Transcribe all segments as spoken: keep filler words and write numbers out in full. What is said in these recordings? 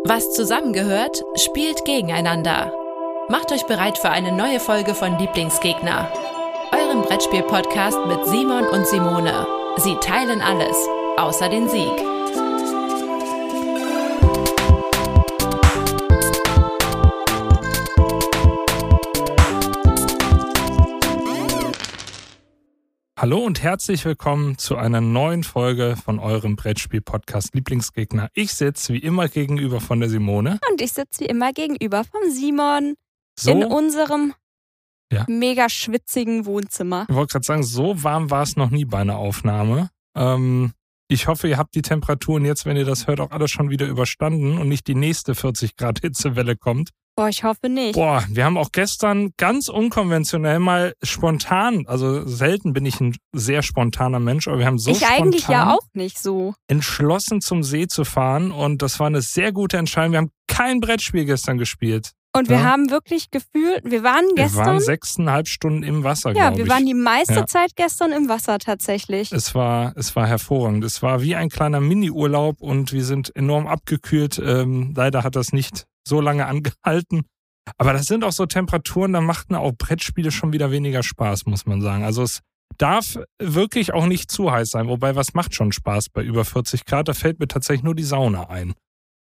Was zusammengehört, spielt gegeneinander. Macht euch bereit für eine neue Folge von Lieblingsgegner, eurem Brettspiel-Podcast mit Simon und Simone. Sie teilen alles, außer den Sieg. Hallo und herzlich willkommen zu einer neuen Folge von eurem Brettspiel-Podcast Lieblingsgegner. Ich sitze wie immer gegenüber von der Simone. Und ich sitze wie immer gegenüber vom Simon So, in unserem Ja. mega schwitzigen Wohnzimmer. ich wollte gerade sagen, so warm war es noch nie bei einer Aufnahme. Ähm, ich hoffe, ihr habt die Temperaturen jetzt, wenn ihr das hört, auch alle schon wieder überstanden und nicht die nächste vierzig Grad Hitzewelle kommt. Boah, ich hoffe nicht. Boah, wir haben auch gestern ganz unkonventionell mal spontan, also selten bin ich ein sehr spontaner Mensch, aber wir haben so ich spontan eigentlich ja auch nicht so. entschlossen zum See zu fahren und das war eine sehr gute Entscheidung. Wir haben kein Brettspiel gestern gespielt. Und wir Ja. haben wirklich gefühlt, wir waren Wir gestern, waren sechseinhalb Stunden im Wasser, ja, glaube ich. wir waren die meiste Ja. Zeit gestern im Wasser tatsächlich. Es war, es war hervorragend. Es war wie ein kleiner Mini-Urlaub und wir sind enorm abgekühlt. Ähm, leider hat das nicht so lange angehalten. Aber das sind auch so Temperaturen, da machten auch Brettspiele schon wieder weniger Spaß, muss man sagen. Also es darf wirklich auch nicht zu heiß sein. Wobei, was macht schon Spaß bei über vierzig Grad? Da fällt mir tatsächlich nur die Sauna ein.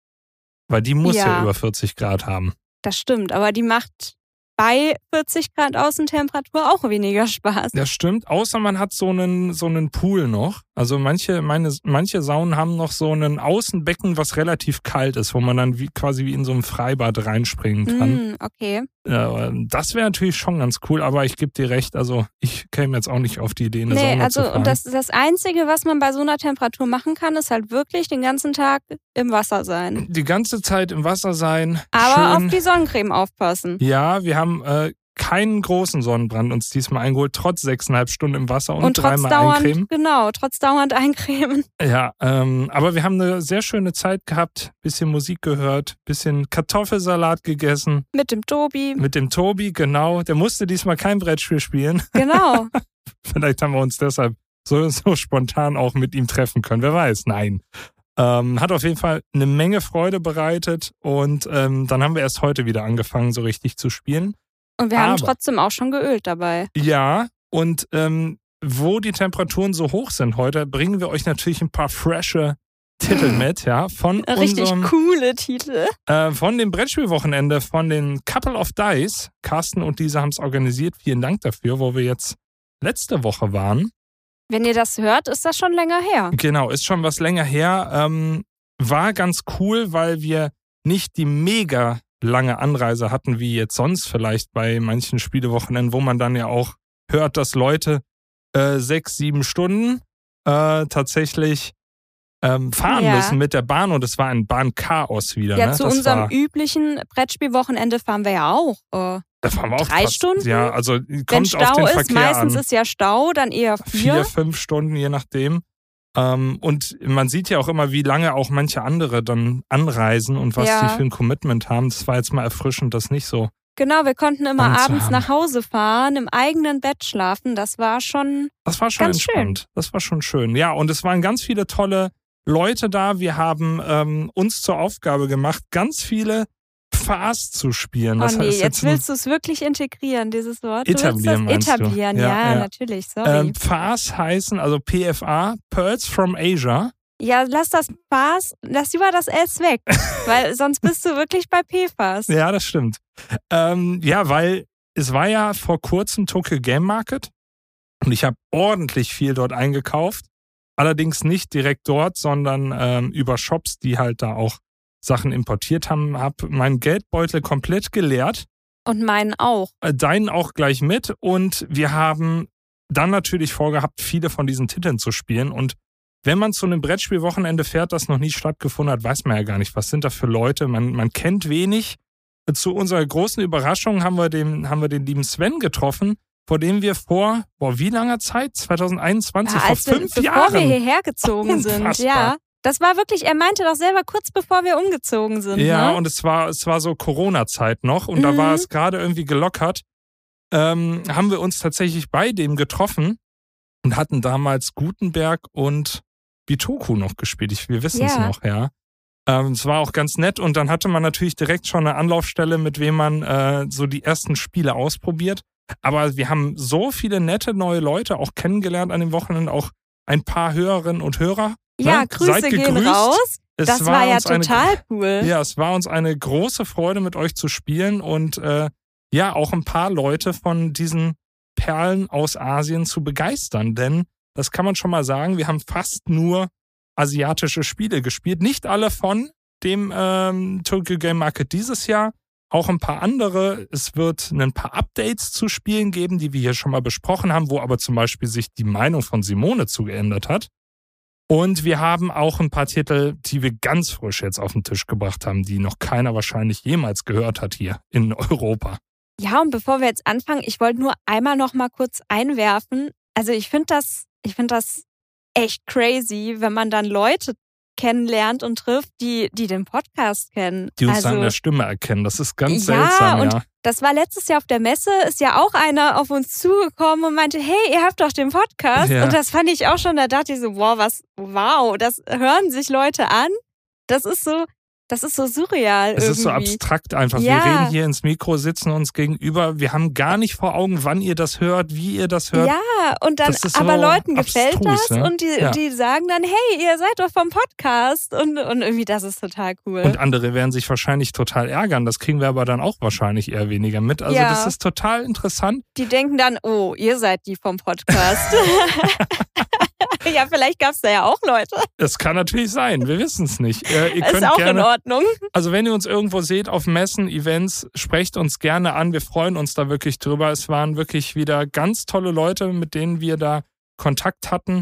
Weil die muss ja, Ja. über vierzig Grad haben. Das stimmt, aber die macht bei vierzig Grad Außentemperatur auch weniger Spaß. Das stimmt, außer man hat so einen, so einen Pool noch. Also manche, meine, manche Saunen haben noch so einen Außenbecken, was relativ kalt ist, wo man dann wie, quasi wie in so einem Freibad reinspringen kann. Mm, okay. Ja, das wäre natürlich schon ganz cool, aber ich gebe dir recht, also ich käme jetzt auch nicht auf die Idee, eine Nee, Sauna also zu fahren. und das, das Einzige, was man bei so einer Temperatur machen kann, ist halt wirklich den ganzen Tag im Wasser sein. Die ganze Zeit im Wasser sein, Aber schön. auf die Sonnencreme aufpassen. Ja, wir haben äh, keinen großen Sonnenbrand uns diesmal eingeholt, trotz sechseinhalb Stunden im Wasser und, Und trotz dreimal dauernd, eincremen. genau, trotz dauernd eincremen. Ja, ähm, aber wir haben eine sehr schöne Zeit gehabt, bisschen Musik gehört, bisschen Kartoffelsalat gegessen Mit dem Tobi. mit dem Tobi, genau. Der musste diesmal kein Brettspiel spielen. Genau. Vielleicht haben wir uns deshalb so, so spontan auch mit ihm treffen können. Wer weiß, nein. Ähm, hat auf jeden Fall eine Menge Freude bereitet und ähm, dann haben wir erst heute wieder angefangen, so richtig zu spielen. Und wir haben Aber- trotzdem auch schon geölt dabei. Ja, und ähm, wo die Temperaturen so hoch sind heute, bringen wir euch natürlich ein paar frische Titel mit, ja, von Richtig unserem, coole Titel. äh, von dem Brettspielwochenende von den Couple of Dice. Carsten und diese haben es organisiert. Vielen Dank dafür, wo wir jetzt letzte Woche waren. Wenn ihr das hört, ist das schon länger her. Genau, ist schon was länger her. Ähm, war ganz cool, weil wir nicht die mega lange Anreise hatten, wie jetzt sonst vielleicht bei manchen Spielewochenenden, wo man dann ja auch hört, dass Leute äh, sechs, sieben Stunden äh, tatsächlich ähm, fahren Ja. müssen mit der Bahn und es war ein Bahnchaos wieder. Ja, ne? zu das unserem war, üblichen Brettspielwochenende fahren wir ja auch. Äh, da fahren wir auch drei fast, Stunden? Ja, also Wenn kommt auf Stau den ist, Verkehr meistens an. ist ja Stau, dann eher Vier, vier. fünf Stunden, je nachdem. Ähm, und man sieht ja auch immer, wie lange auch manche andere dann anreisen und was Ja. die für ein Commitment haben. Das war jetzt mal erfrischend, das nicht so. Genau, wir konnten immer Dann zu abends haben. nach Hause fahren, im eigenen Bett schlafen. Das war schon, Das war schon Ganz entspannt. Das war schon schön. Ja, und es waren ganz viele tolle Leute da. Wir haben ähm, uns zur Aufgabe gemacht, ganz viele Fas zu spielen. Das oh nee, heißt jetzt ein- willst du es wirklich integrieren, dieses Wort. Du willst Etablieren, das meinst du? etablieren, Ja, ja, ja. natürlich, sorry. ähm, Fas heißen, also P F A, Pearls from Asia. Ja, lass das Fas, lass lieber das S weg, weil sonst bist du wirklich bei P F A S. Ja, das stimmt. Ähm, ja, weil es war ja vor kurzem Tokyo Game Market und ich habe ordentlich viel dort eingekauft. Allerdings nicht direkt dort, sondern ähm, über Shops, die halt da auch Sachen importiert haben. Habe meinen Geldbeutel komplett geleert, Und meinen auch. äh, deinen auch gleich mit und wir haben dann natürlich vorgehabt, viele von diesen Titeln zu spielen und wenn man zu einem Brettspielwochenende fährt, das noch nie stattgefunden hat, weiß man ja gar nicht, was sind da für Leute. Man, man kennt wenig. Zu unserer großen Überraschung haben wir, den, haben wir den lieben Sven getroffen, vor dem wir vor, boah, wie langer Zeit? zwanzig einundzwanzig, Ja, vor als wir, fünf bevor Jahren. wir hierher gezogen sind. Unfassbar. Ja, das war wirklich, er meinte doch selber kurz bevor wir umgezogen sind. Ja, ne? und es war, es war so Corona-Zeit noch und da Mhm. war es gerade irgendwie gelockert. Ähm, haben wir uns tatsächlich bei dem getroffen und hatten damals Gutenberg und Bitoku noch gespielt. Ich, wir wissen es Ja. noch, ja. Ähm, es war auch ganz nett und dann hatte man natürlich direkt schon eine Anlaufstelle, mit wem man äh, so die ersten Spiele ausprobiert. Aber wir haben so viele nette neue Leute auch kennengelernt an dem Wochenende, auch ein paar Hörerinnen und Hörer. Ja, ne? Grüße Seid gehen gegrüßt. raus. Es Das war, war ja total eine, cool. Ja, es war uns eine große Freude, mit euch zu spielen und äh, ja, auch ein paar Leute von diesen Perlen aus Asien zu begeistern. Denn, das kann man schon mal sagen, wir haben fast nur asiatische Spiele gespielt. Nicht alle von dem ähm, Tokyo Game Market dieses Jahr, auch ein paar andere. Es wird ein paar Updates zu Spielen geben, die wir hier schon mal besprochen haben, wo aber zum Beispiel sich die Meinung von Simone zugeändert hat. Und wir haben auch ein paar Titel, die wir ganz frisch jetzt auf den Tisch gebracht haben, die noch keiner wahrscheinlich jemals gehört hat hier in Europa. Ja, und bevor wir jetzt anfangen, ich wollte nur einmal noch mal kurz einwerfen. Also ich finde das, ich finde das echt crazy, wenn man dann Leute kennenlernt und trifft, die, die den Podcast kennen. Die uns also, an der Stimme erkennen. Das ist ganz ja, seltsam, und ja. Das war letztes Jahr auf der Messe, ist ja auch einer auf uns zugekommen und meinte, hey, ihr habt doch den Podcast. Ja. Und das fand ich auch schon, da dachte ich so, wow, was, wow, das hören sich Leute an. Das ist so, das ist so surreal Es irgendwie. ist so abstrakt einfach. Ja. Wir reden hier ins Mikro, sitzen uns gegenüber. Wir haben gar nicht vor Augen, wann ihr das hört, wie ihr das hört. Ja, und dann, Das ist aber so Leuten gefällt abstrus, das ne? und die, Ja. die sagen dann, hey, ihr seid doch vom Podcast und, und irgendwie, das ist total cool. Und andere werden sich wahrscheinlich total ärgern. Das kriegen wir aber dann auch wahrscheinlich eher weniger mit. Also Ja. das ist total interessant. Die denken dann, oh, ihr seid die vom Podcast. Ja, vielleicht gab es da ja auch Leute. Es kann natürlich sein, wir wissen es nicht. Äh, ihr Ist könnt auch gerne, in Ordnung. also wenn ihr uns irgendwo seht auf Messen, Events, sprecht uns gerne an. Wir freuen uns da wirklich drüber. Es waren wirklich wieder ganz tolle Leute, mit denen wir da Kontakt hatten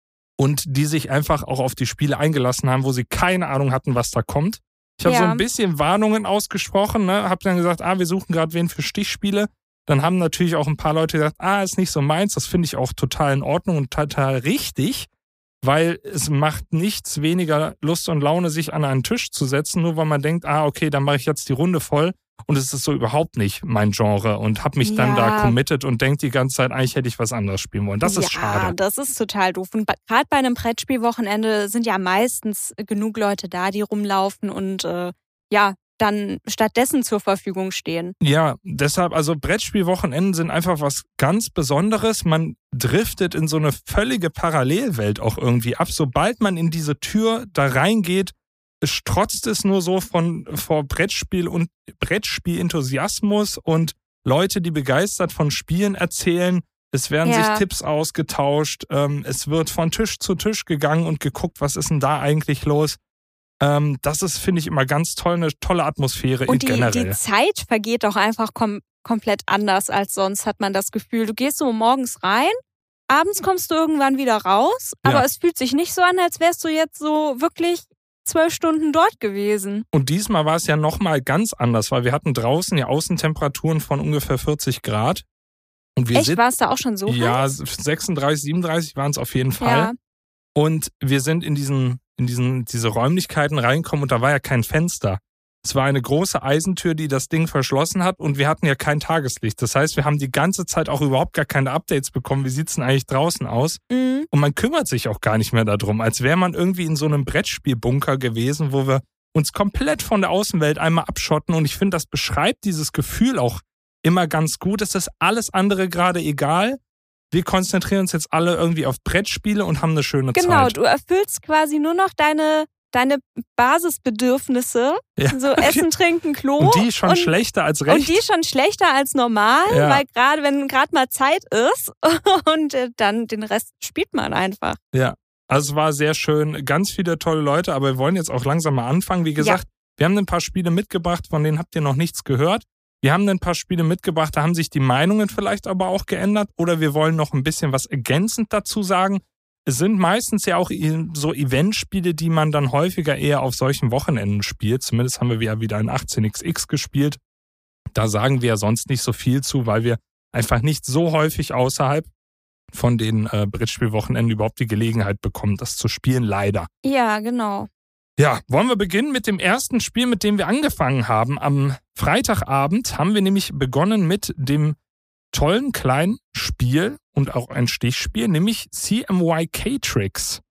und die sich einfach auch auf die Spiele eingelassen haben, wo sie keine Ahnung hatten, was da kommt. Ich habe Ja. so ein bisschen Warnungen ausgesprochen, ne? Habe dann gesagt, ah, wir suchen gerade wen für Stichspiele. Dann haben natürlich auch ein paar Leute gesagt, ah, ist nicht so meins. Das finde ich auch total in Ordnung und total richtig, weil es macht nichts weniger Lust und Laune, sich an einen Tisch zu setzen, nur weil man denkt, ah, okay, dann mache ich jetzt die Runde voll und es ist so überhaupt nicht mein Genre und habe mich dann Ja. da committed und denke die ganze Zeit, eigentlich hätte ich was anderes spielen wollen. Das ist ja, schade. das ist total doof. Und gerade bei einem Brettspielwochenende sind ja meistens genug Leute da, die rumlaufen und äh, ja, dann stattdessen zur Verfügung stehen. Ja, deshalb, also Brettspielwochenenden sind einfach was ganz Besonderes. Man driftet in so eine völlige Parallelwelt auch irgendwie ab. Sobald man in diese Tür da reingeht, strotzt es nur so von vor Brettspiel und Brettspiel-Enthusiasmus und Leute, die begeistert von Spielen erzählen. Es werden Ja. sich Tipps ausgetauscht. Ähm, es wird von Tisch zu Tisch gegangen und geguckt, was ist denn da eigentlich los. Ähm, das ist, finde ich, immer ganz toll, eine tolle Atmosphäre Und die, generell. die Zeit vergeht auch einfach kom- komplett anders als sonst, hat man das Gefühl. Du gehst so morgens rein, abends kommst du irgendwann wieder raus, aber Ja. es fühlt sich nicht so an, als wärst du jetzt so wirklich zwölf Stunden dort gewesen. Und diesmal war es ja nochmal ganz anders, weil wir hatten draußen ja Außentemperaturen von ungefähr vierzig Grad. Und wir Echt, sind, war es da auch schon so ja, heiß? sechsunddreißig, siebenunddreißig waren es auf jeden Fall. Ja. Und wir sind in diesen, in diesen, diese Räumlichkeiten reinkommen und da war ja kein Fenster. Es war eine große Eisentür, die das Ding verschlossen hat und wir hatten ja kein Tageslicht. Das heißt, wir haben die ganze Zeit auch überhaupt gar keine Updates bekommen. Wie sieht's denn eigentlich draußen aus? Mhm. Und man kümmert sich auch gar nicht mehr darum, als wäre man irgendwie in so einem Brettspielbunker gewesen, wo wir uns komplett von der Außenwelt einmal abschotten. Und ich finde, das beschreibt dieses Gefühl auch immer ganz gut. Es ist alles andere gerade egal. Wir konzentrieren uns jetzt alle irgendwie auf Brettspiele und haben eine schöne Genau, Zeit. du erfüllst quasi nur noch deine, deine Basisbedürfnisse. Ja, So okay. Essen, Trinken, Klo. Und die schon und, schlechter als Und recht. die schon schlechter als normal, Ja. weil gerade, wenn gerade mal Zeit ist und äh, dann den Rest spielt man einfach. Ja, also es war sehr schön. Ganz viele tolle Leute, aber wir wollen jetzt auch langsam mal anfangen. Wie gesagt, wir haben ein paar Spiele mitgebracht, von denen habt ihr noch nichts gehört. Wir haben ein paar Spiele mitgebracht, da haben sich die Meinungen vielleicht aber auch geändert oder wir wollen noch ein bisschen was ergänzend dazu sagen. Es sind meistens ja auch so Eventspiele, die man dann häufiger eher auf solchen Wochenenden spielt. Zumindest haben wir ja wieder ein achtzehn X X gespielt. Da sagen wir ja sonst nicht so viel zu, weil wir einfach nicht so häufig außerhalb von den äh, Brettspielwochenenden überhaupt die Gelegenheit bekommen, das zu spielen, leider. Ja, genau. Ja, wollen wir beginnen mit dem ersten Spiel, mit dem wir angefangen haben. Am Freitagabend haben wir nämlich begonnen mit dem tollen kleinen Spiel und auch ein Stichspiel, nämlich C M Y K-Tricks.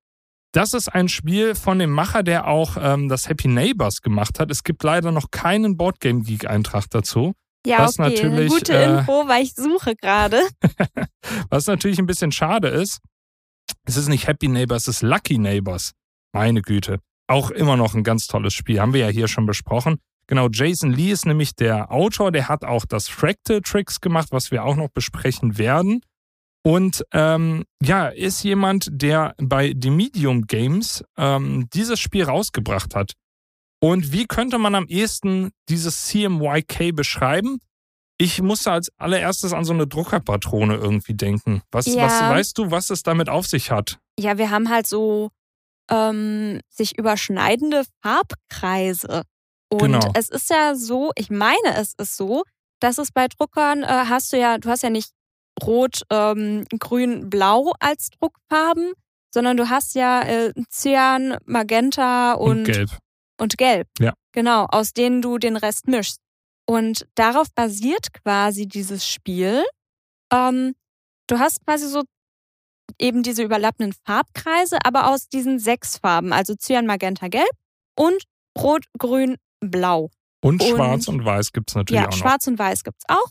Das ist ein Spiel von dem Macher, der auch ähm, das Happy Neighbors gemacht hat. Es gibt leider noch keinen Boardgame Geek-Eintrag dazu. Ja, was okay, natürlich, eine gute äh, Info, weil ich suche gerade. Was natürlich ein bisschen schade ist, es ist nicht Happy Neighbors, es ist Lucky Neighbors. Meine Güte. Auch immer noch ein ganz tolles Spiel. Haben wir ja hier schon besprochen. Genau, Jason Lee ist nämlich der Autor. Der hat auch das Fractal Tricks gemacht, was wir auch noch besprechen werden. Und ähm, ja, ist jemand, der bei The Medium Games ähm, dieses Spiel rausgebracht hat. Und wie könnte man am ehesten dieses C M Y K beschreiben? Ich musste als allererstes an so eine Druckerpatrone irgendwie denken. Was, Ja. was weißt du, was es damit auf sich hat? Ja, wir haben halt so ähm, sich überschneidende Farbkreise. Und Genau. es ist ja so, ich meine, es ist so, dass es bei Druckern äh, hast du ja, du hast ja nicht Rot, ähm, Grün, Blau als Druckfarben, sondern du hast ja äh, Cyan, Magenta und, Und gelb. und Gelb. Ja. Genau, aus denen du den Rest mischst. Und darauf basiert quasi dieses Spiel. Ähm, du hast quasi so eben diese überlappenden Farbkreise, aber aus diesen sechs Farben, also Cyan, Magenta, Gelb und Rot, Grün, Blau. Und, Und- Schwarz und Weiß gibt es natürlich Ja, auch noch. Schwarz und Weiß gibt's auch.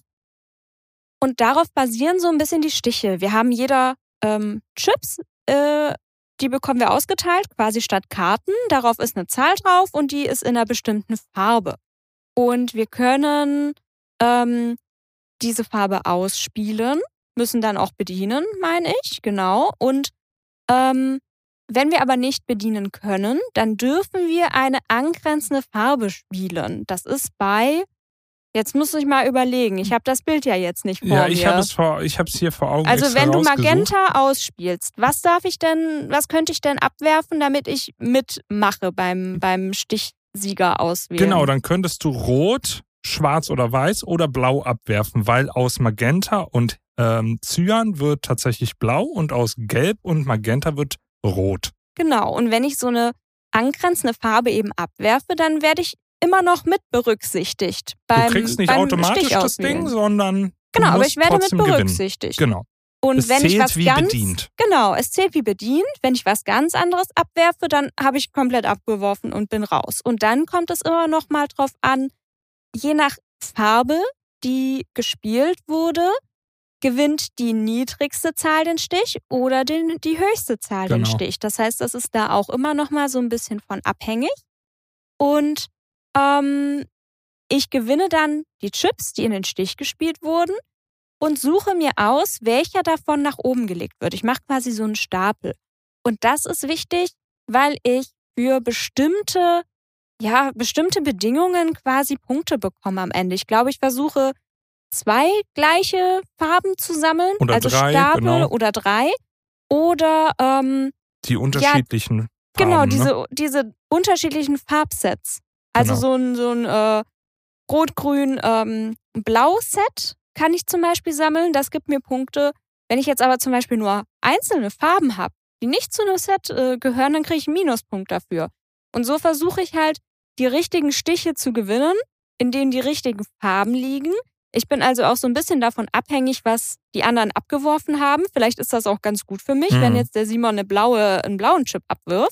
Und darauf basieren so ein bisschen die Stiche. Wir haben jeder ähm, Chips, äh, die bekommen wir ausgeteilt, quasi statt Karten. Darauf ist eine Zahl drauf und die ist in einer bestimmten Farbe. Und wir können ähm, diese Farbe ausspielen, müssen dann auch bedienen, meine ich, genau. Und ähm, wenn wir aber nicht bedienen können, dann dürfen wir eine angrenzende Farbe spielen. Das ist bei, jetzt muss ich mal überlegen, ich habe das Bild ja jetzt nicht vor Ja, mir. ich habe es vor, ich habe es hier vor Augen. Also extra wenn du rausgesucht. Magenta ausspielst, was darf ich denn, was könnte ich denn abwerfen, damit ich mitmache beim, beim Stichsieger auswählen? Genau, dann könntest du Rot, Schwarz oder Weiß oder Blau abwerfen, weil aus Magenta und ähm, Cyan wird tatsächlich Blau und aus Gelb und Magenta wird Rot. Genau, und wenn ich so eine angrenzende Farbe eben abwerfe, dann werde ich immer noch mit berücksichtigt. Beim, Du kriegst nicht beim automatisch Stich das auswählen. Ding, sondern du Genau, aber musst ich werde mit trotzdem gewinnen. berücksichtigt. Genau. Und Es wenn ich zählt was wie ganz, bedient. Genau, es zählt wie bedient. Wenn ich was ganz anderes abwerfe, dann habe ich komplett abgeworfen und bin raus. Und dann kommt es immer noch mal drauf an, je nach Farbe, die gespielt wurde, gewinnt die niedrigste Zahl den Stich oder den, die höchste Zahl den Genau. Stich. Das heißt, das ist da auch immer noch mal so ein bisschen von abhängig. Und ähm, ich gewinne dann die Chips, die in den Stich gespielt wurden und suche mir aus, welcher davon nach oben gelegt wird. Ich mache quasi so einen Stapel. Und das ist wichtig, weil ich für bestimmte, ja, bestimmte Bedingungen quasi Punkte bekomme am Ende. Ich glaube, ich versuche zwei gleiche Farben zu sammeln, Oder also drei, Stapel genau. oder drei. Oder ähm, Die unterschiedlichen genau, Farben. diese, Ne? diese unterschiedlichen Farbsets. Also Genau. so ein, so ein äh, Rot-Grün, ähm, Blau-Set kann ich zum Beispiel sammeln. Das gibt mir Punkte. Wenn ich jetzt aber zum Beispiel nur einzelne Farben habe, die nicht zu einem Set äh, gehören, dann kriege ich einen Minuspunkt dafür. Und so versuche ich halt, die richtigen Stiche zu gewinnen, in denen die richtigen Farben liegen. Ich bin also auch so ein bisschen davon abhängig, was die anderen abgeworfen haben. Vielleicht ist das auch ganz gut für mich, Mhm. wenn jetzt der Simon eine blaue, einen blauen Chip abwirft.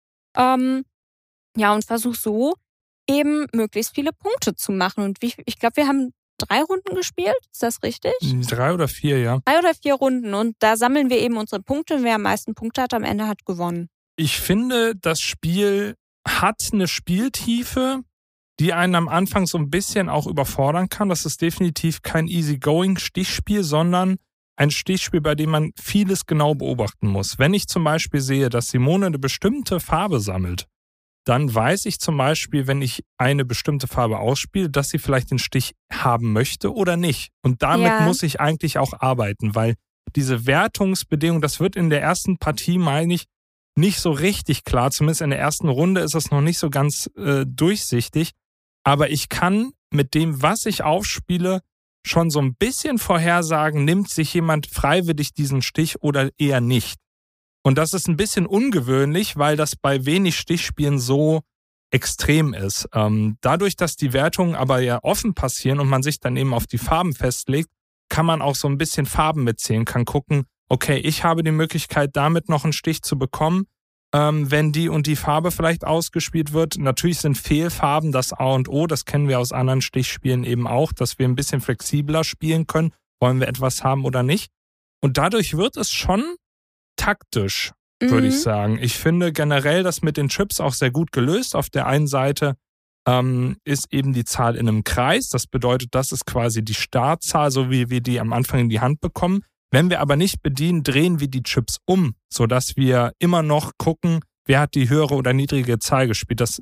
Ähm, ja, und versuche so eben möglichst viele Punkte zu machen. Und wie, ich glaube, wir haben drei Runden gespielt. Ist das richtig? Drei oder vier, ja. Drei oder vier Runden. Und da sammeln wir eben unsere Punkte. Und wer am meisten Punkte hat, am Ende hat gewonnen. Ich finde, das Spiel hat eine Spieltiefe, die einen am Anfang so ein bisschen auch überfordern kann. Das ist definitiv kein Easygoing-Stichspiel, sondern ein Stichspiel, bei dem man vieles genau beobachten muss. Wenn ich zum Beispiel sehe, dass Simone eine bestimmte Farbe sammelt, dann weiß ich zum Beispiel, wenn ich eine bestimmte Farbe ausspiele, dass sie vielleicht den Stich haben möchte oder nicht. Und damit Ja. muss ich eigentlich auch arbeiten, weil diese Wertungsbedingung, das wird in der ersten Partie, meine ich, nicht so richtig klar. Zumindest in der ersten Runde ist es noch nicht so ganz äh, durchsichtig. Aber ich kann mit dem, was ich aufspiele, schon so ein bisschen vorhersagen, nimmt sich jemand freiwillig diesen Stich oder eher nicht. Und das ist ein bisschen ungewöhnlich, weil das bei wenig Stichspielen so extrem ist. Ähm, dadurch, dass die Wertungen aber ja offen passieren und man sich dann eben auf die Farben festlegt, kann man auch so ein bisschen Farben mitzählen, kann gucken, okay, ich habe die Möglichkeit, damit noch einen Stich zu bekommen. ähm, wenn die und die Farbe vielleicht ausgespielt wird. Natürlich sind Fehlfarben das A und O, das kennen wir aus anderen Stichspielen eben auch, dass wir ein bisschen flexibler spielen können, wollen wir etwas haben oder nicht. Und dadurch wird es schon taktisch, mhm. würde ich sagen. Ich finde generell das mit den Chips auch sehr gut gelöst. Auf der einen Seite ähm, ist eben die Zahl in einem Kreis, das bedeutet, das ist quasi die Startzahl, so wie wir die am Anfang in die Hand bekommen. Wenn wir aber nicht bedienen, drehen wir die Chips um, sodass wir immer noch gucken, wer hat die höhere oder niedrige Zahl gespielt. Das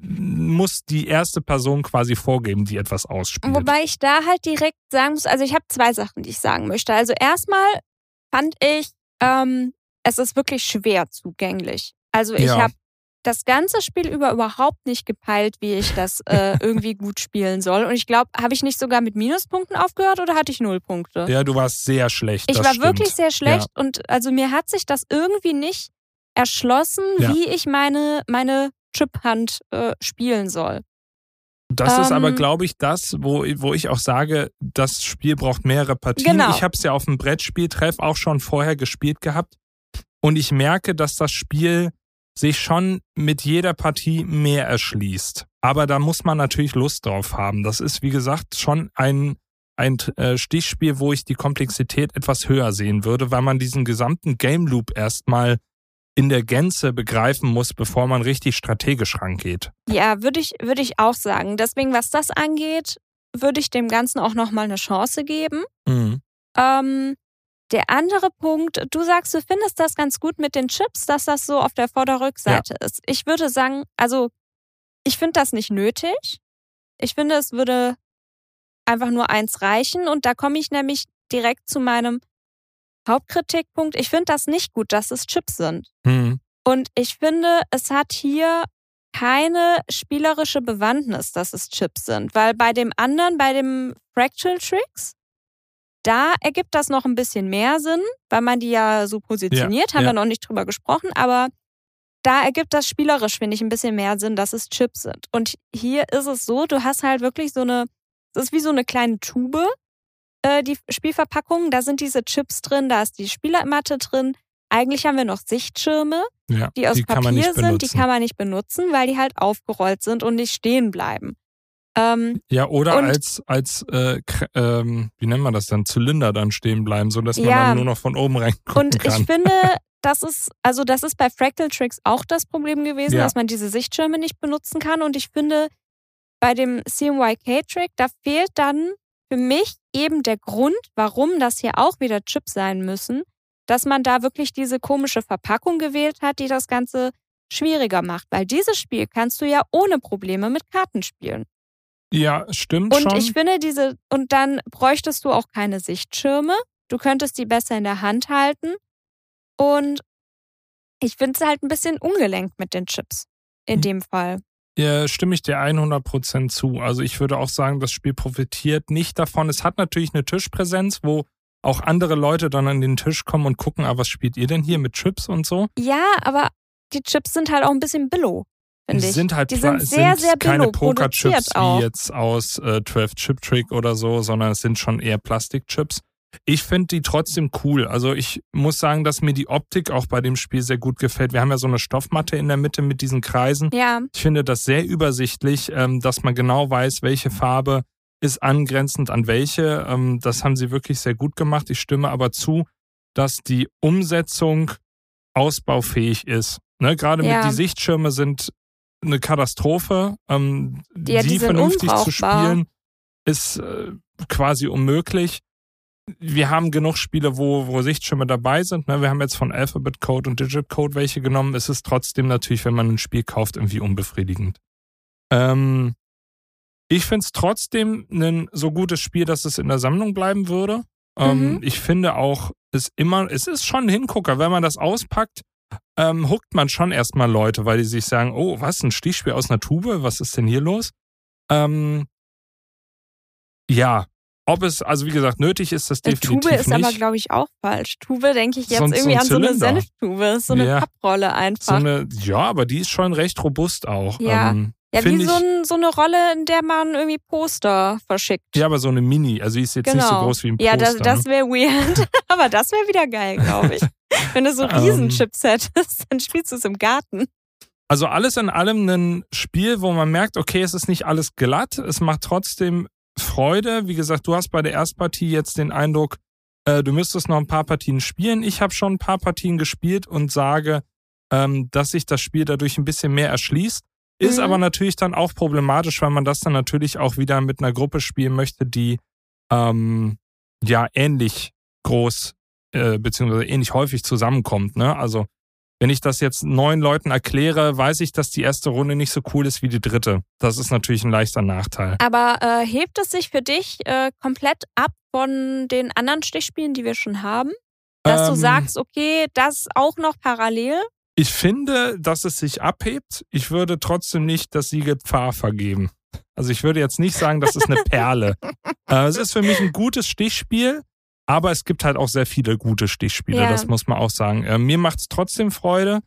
muss die erste Person quasi vorgeben, die etwas ausspielt. Wobei ich da halt direkt sagen muss, also ich habe zwei Sachen, die ich sagen möchte. Also erstmal fand ich, ähm, es ist wirklich schwer zugänglich. Also ich ja. habe das ganze Spiel über überhaupt nicht gepeilt, wie ich das äh, irgendwie gut spielen soll. Und ich glaube, habe ich nicht sogar mit Minuspunkten aufgehört oder hatte ich null Punkte? Ja, du warst sehr schlecht. Ich das war stimmt. wirklich sehr schlecht ja. und also mir hat sich das irgendwie nicht erschlossen, ja. wie ich meine, meine Chip-Hand äh, spielen soll. Das ähm, ist aber, Ähm, glaube ich, das, wo, wo ich auch sage, das Spiel braucht mehrere Partien. Genau. Ich habe es ja auf dem Brettspieltreff auch schon vorher gespielt gehabt und ich merke, dass das Spiel sich schon mit jeder Partie mehr erschließt. Aber da muss man natürlich Lust drauf haben. Das ist, wie gesagt, schon ein, ein äh, Stichspiel, wo ich die Komplexität etwas höher sehen würde, weil man diesen gesamten Game Loop erstmal in der Gänze begreifen muss, bevor man richtig strategisch rangeht. Ja, würde ich, würde ich auch sagen. Deswegen, was das angeht, würde ich dem Ganzen auch nochmal eine Chance geben. Mhm. Ähm, der andere Punkt, du sagst, du findest das ganz gut mit den Chips, dass das so auf der Vorderrückseite ja. ist. Ich würde sagen, also ich finde das nicht nötig. Ich finde, es würde einfach nur eins reichen. Und da komme ich nämlich direkt zu meinem Hauptkritikpunkt. Ich finde das nicht gut, dass es Chips sind. Mhm. Und ich finde, es hat hier keine spielerische Bewandtnis, dass es Chips sind. Weil bei dem anderen, bei dem Fractal Tricks, da ergibt das noch ein bisschen mehr Sinn, weil man die ja so positioniert, ja, haben ja. wir noch nicht drüber gesprochen, aber da ergibt das spielerisch, finde ich, ein bisschen mehr Sinn, dass es Chips sind. Und hier ist es so, du hast halt wirklich so eine, es ist wie so eine kleine Tube, äh, die Spielverpackung, da sind diese Chips drin, da ist die Spielermatte drin. Eigentlich haben wir noch Sichtschirme, ja, die aus die Papier sind, die kann man nicht benutzen, weil die halt aufgerollt sind und nicht stehen bleiben. Ähm, ja, oder als, als äh, ähm, wie nennt man das dann, Zylinder dann stehen bleiben, sodass man ja, dann nur noch von oben reingucken und kann. Und ich finde, das ist, also das ist bei Fractal Tricks auch das Problem gewesen, ja. dass man diese Sichtschirme nicht benutzen kann. Und ich finde, bei dem C M Y K-Trick, da fehlt dann für mich eben der Grund, warum das hier auch wieder Chips sein müssen, dass man da wirklich diese komische Verpackung gewählt hat, die das Ganze schwieriger macht. Weil dieses Spiel kannst du ja ohne Probleme mit Karten spielen. Ja, stimmt und schon. Und ich finde diese, und dann bräuchtest du auch keine Sichtschirme. Du könntest die besser in der Hand halten. Und ich finde es halt ein bisschen ungelenkt mit den Chips in hm. dem Fall. Ja, stimme ich dir hundert Prozent zu. Also ich würde auch sagen, das Spiel profitiert nicht davon. Es hat natürlich eine Tischpräsenz, wo auch andere Leute dann an den Tisch kommen und gucken, ah, was spielt ihr denn hier mit Chips und so? Ja, aber die Chips sind halt auch ein bisschen billow. Die sind halt die sind sehr, sind sehr keine Pokerchips auch. wie jetzt aus äh, zwölf Chip Trick oder so, sondern es sind schon eher Plastikchips. Ich finde die trotzdem cool. Also ich muss sagen, dass mir die Optik auch bei dem Spiel sehr gut gefällt. Wir haben ja so eine Stoffmatte in der Mitte mit diesen Kreisen. Ja. Ich finde das sehr übersichtlich, ähm, dass man genau weiß, welche Farbe ist angrenzend an welche. Ähm, das haben sie wirklich sehr gut gemacht. Ich stimme aber zu, dass die Umsetzung ausbaufähig ist. Ne? Gerade ja. mit die Sichtschirme sind eine Katastrophe. Ähm, ja, die, die vernünftig zu spielen, ist äh, quasi unmöglich. Wir haben genug Spiele, wo, wo Sichtschirme dabei sind. Ne? Wir haben jetzt von Alphabet Code und Digit Code welche genommen. Es ist trotzdem natürlich, wenn man ein Spiel kauft, irgendwie unbefriedigend. Ähm, ich finde es trotzdem ein so gutes Spiel, dass es in der Sammlung bleiben würde. Ähm, mhm. Ich finde auch, es immer, es ist schon ein Hingucker. Wenn man das auspackt, ähm, huckt man schon erstmal Leute, weil die sich sagen, oh, was, ein Stichspiel aus einer Tube? Was ist denn hier los? Ähm, ja, ob es, also wie gesagt, nötig ist das definitiv nicht. Tube ist aber, glaube ich, auch falsch. Tube denke ich jetzt so, irgendwie so an so eine Senftube. So eine ja. Papprolle einfach. So eine, ja, aber die ist schon recht robust auch. Ja, ähm, ja wie ich, so, ein, so eine Rolle, in der man irgendwie Poster verschickt. Ja, aber so eine Mini. Also die ist jetzt genau. nicht so groß wie ein Poster. Ja, das, das wäre weird. Aber das wäre wieder geil, glaube ich. Wenn du so Riesenchips ähm, hättest, dann spielst du es im Garten. Also alles in allem ein Spiel, wo man merkt, okay, es ist nicht alles glatt, es macht trotzdem Freude. Wie gesagt, du hast bei der Erstpartie jetzt den Eindruck, äh, du müsstest noch ein paar Partien spielen. Ich habe schon ein paar Partien gespielt und sage, ähm, dass sich das Spiel dadurch ein bisschen mehr erschließt. Ist mhm. aber natürlich dann auch problematisch, weil man das dann natürlich auch wieder mit einer Gruppe spielen möchte, die ähm, ja ähnlich groß äh, beziehungsweise ähnlich häufig zusammenkommt. Ne? Also wenn ich das jetzt neun Leuten erkläre, weiß ich, dass die erste Runde nicht so cool ist wie die dritte. Das ist natürlich ein leichter Nachteil. Aber äh, hebt es sich für dich äh, komplett ab von den anderen Stichspielen, die wir schon haben? Dass ähm, du sagst, okay, das auch noch parallel? Ich finde, dass es sich abhebt. Ich würde trotzdem nicht das Siegel Pfarr vergeben. Also ich würde jetzt nicht sagen, das ist eine Perle. äh, es ist für mich ein gutes Stichspiel, aber es gibt halt auch sehr viele gute Stichspiele, ja. Das muss man auch sagen. Äh, mir macht es trotzdem Freude.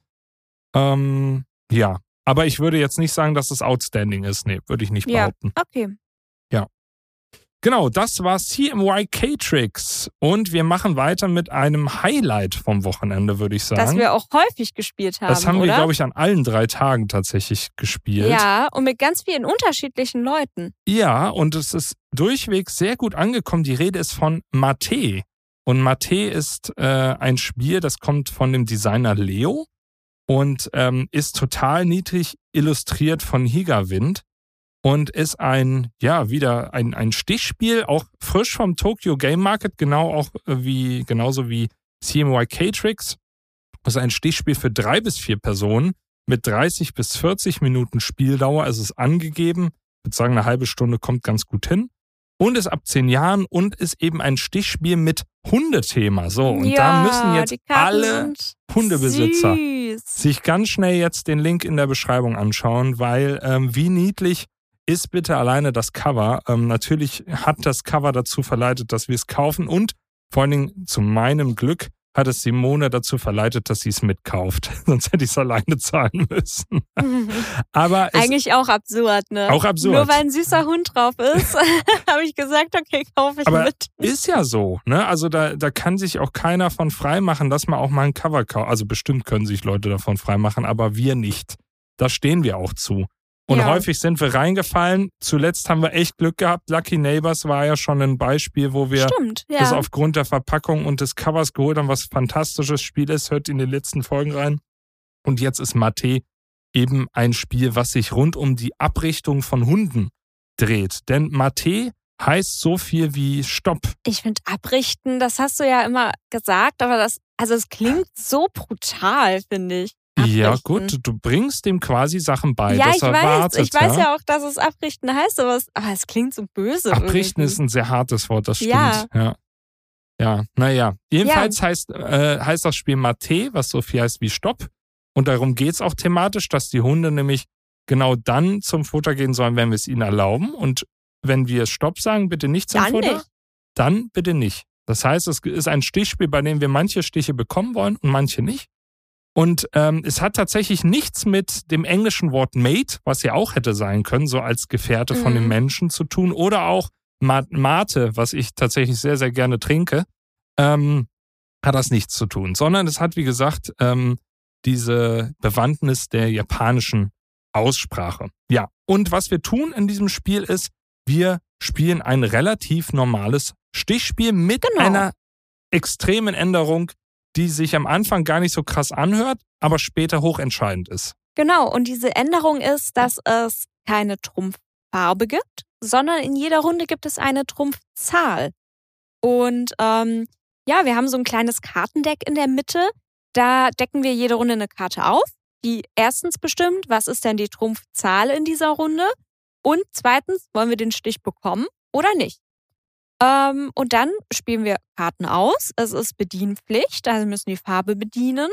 Ähm, ja, aber ich würde jetzt nicht sagen, dass es outstanding ist. Nee, würde ich nicht behaupten. Ja, okay. Ja. Genau, das war C M Y K-Tricks. Und wir machen weiter mit einem Highlight vom Wochenende, würde ich sagen. Das wir auch häufig gespielt haben, Das haben oder? wir, glaube ich, an allen drei Tagen tatsächlich gespielt. Ja, und mit ganz vielen unterschiedlichen Leuten. Ja, und es ist durchweg sehr gut angekommen. Die Rede ist von Mate. Und Mate ist äh, ein Spiel, das kommt von dem Designer Leo und ähm, ist total niedrig illustriert von Higawind. Und ist ein, ja, wieder ein, ein Stichspiel, auch frisch vom Tokyo Game Market, genau auch wie, genauso wie C M Y K-Tricks. Das ist ein Stichspiel für drei bis vier Personen mit dreißig bis vierzig Minuten Spieldauer. Es ist angegeben. Ich würde sagen, eine halbe Stunde kommt ganz gut hin. Und ist ab zehn Jahren und ist eben ein Stichspiel mit Hundethema. So, und ja, da müssen jetzt alle Hundebesitzer süß. sich ganz schnell jetzt den Link in der Beschreibung anschauen, weil ähm, wie niedlich ist bitte alleine das Cover. Ähm, natürlich hat das Cover dazu verleitet, dass wir es kaufen und vor allen Dingen zu meinem Glück hat es Simone dazu verleitet, dass sie es mitkauft. Sonst hätte ich es alleine zahlen müssen. Mhm. Aber es eigentlich auch absurd, ne? Auch absurd. Nur weil ein süßer Hund drauf ist, habe ich gesagt, okay, kaufe ich Aber mit. Ist ja so, ne? Also da, da kann sich auch keiner von freimachen, dass man auch mal ein Cover kauft. Also bestimmt können sich Leute davon freimachen, aber wir nicht. Da stehen wir auch zu. Und ja. häufig sind wir reingefallen. Zuletzt haben wir echt Glück gehabt. Lucky Neighbors war ja schon ein Beispiel, wo wir Stimmt, ja. das aufgrund der Verpackung und des Covers geholt haben, was ein fantastisches Spiel ist. Hört in den letzten Folgen rein. Und jetzt ist Mate eben ein Spiel, was sich rund um die Abrichtung von Hunden dreht. Denn Mate heißt so viel wie Stopp. Ich finde Abrichten, das hast du ja immer gesagt, aber das, also es klingt so brutal, finde ich. Abrichten. Ja gut, du bringst dem quasi Sachen bei. Ja, das ich weiß, erwartet, ich weiß ja? ja auch, dass es Abrichten heißt, aber es, aber es klingt so böse. Abrichten irgendwie. ist ein sehr hartes Wort, das stimmt. Ja. Ja, ja naja. Jedenfalls ja. Heißt, äh, heißt das Spiel Mate, was so viel heißt wie Stopp. Und darum geht es auch thematisch, dass die Hunde nämlich genau dann zum Futter gehen sollen, wenn wir es ihnen erlauben. Und wenn wir Stopp sagen, bitte nicht zum dann Futter, nicht. dann bitte nicht. Das heißt, es ist ein Stichspiel, bei dem wir manche Stiche bekommen wollen und manche nicht. Und ähm, es hat tatsächlich nichts mit dem englischen Wort Mate, was ja auch hätte sein können, so als Gefährte mhm. von den Menschen zu tun. Oder auch Mate, was ich tatsächlich sehr, sehr gerne trinke, ähm, hat das nichts zu tun. Sondern es hat, wie gesagt, ähm, diese Bewandtnis der japanischen Aussprache. Ja, und was wir tun in diesem Spiel ist, wir spielen ein relativ normales Stichspiel mit genau. einer extremen Änderung, die sich am Anfang gar nicht so krass anhört, aber später hochentscheidend ist. Genau, und diese Änderung ist, dass es keine Trumpffarbe gibt, sondern in jeder Runde gibt es eine Trumpfzahl. Und ähm, ja, wir haben so ein kleines Kartendeck in der Mitte. Da decken wir jede Runde eine Karte auf, die erstens bestimmt, was ist denn die Trumpfzahl in dieser Runde und zweitens, wollen wir den Stich bekommen oder nicht. Ähm, und dann spielen wir Karten aus. Es ist Bedienpflicht, also müssen die Farbe bedienen.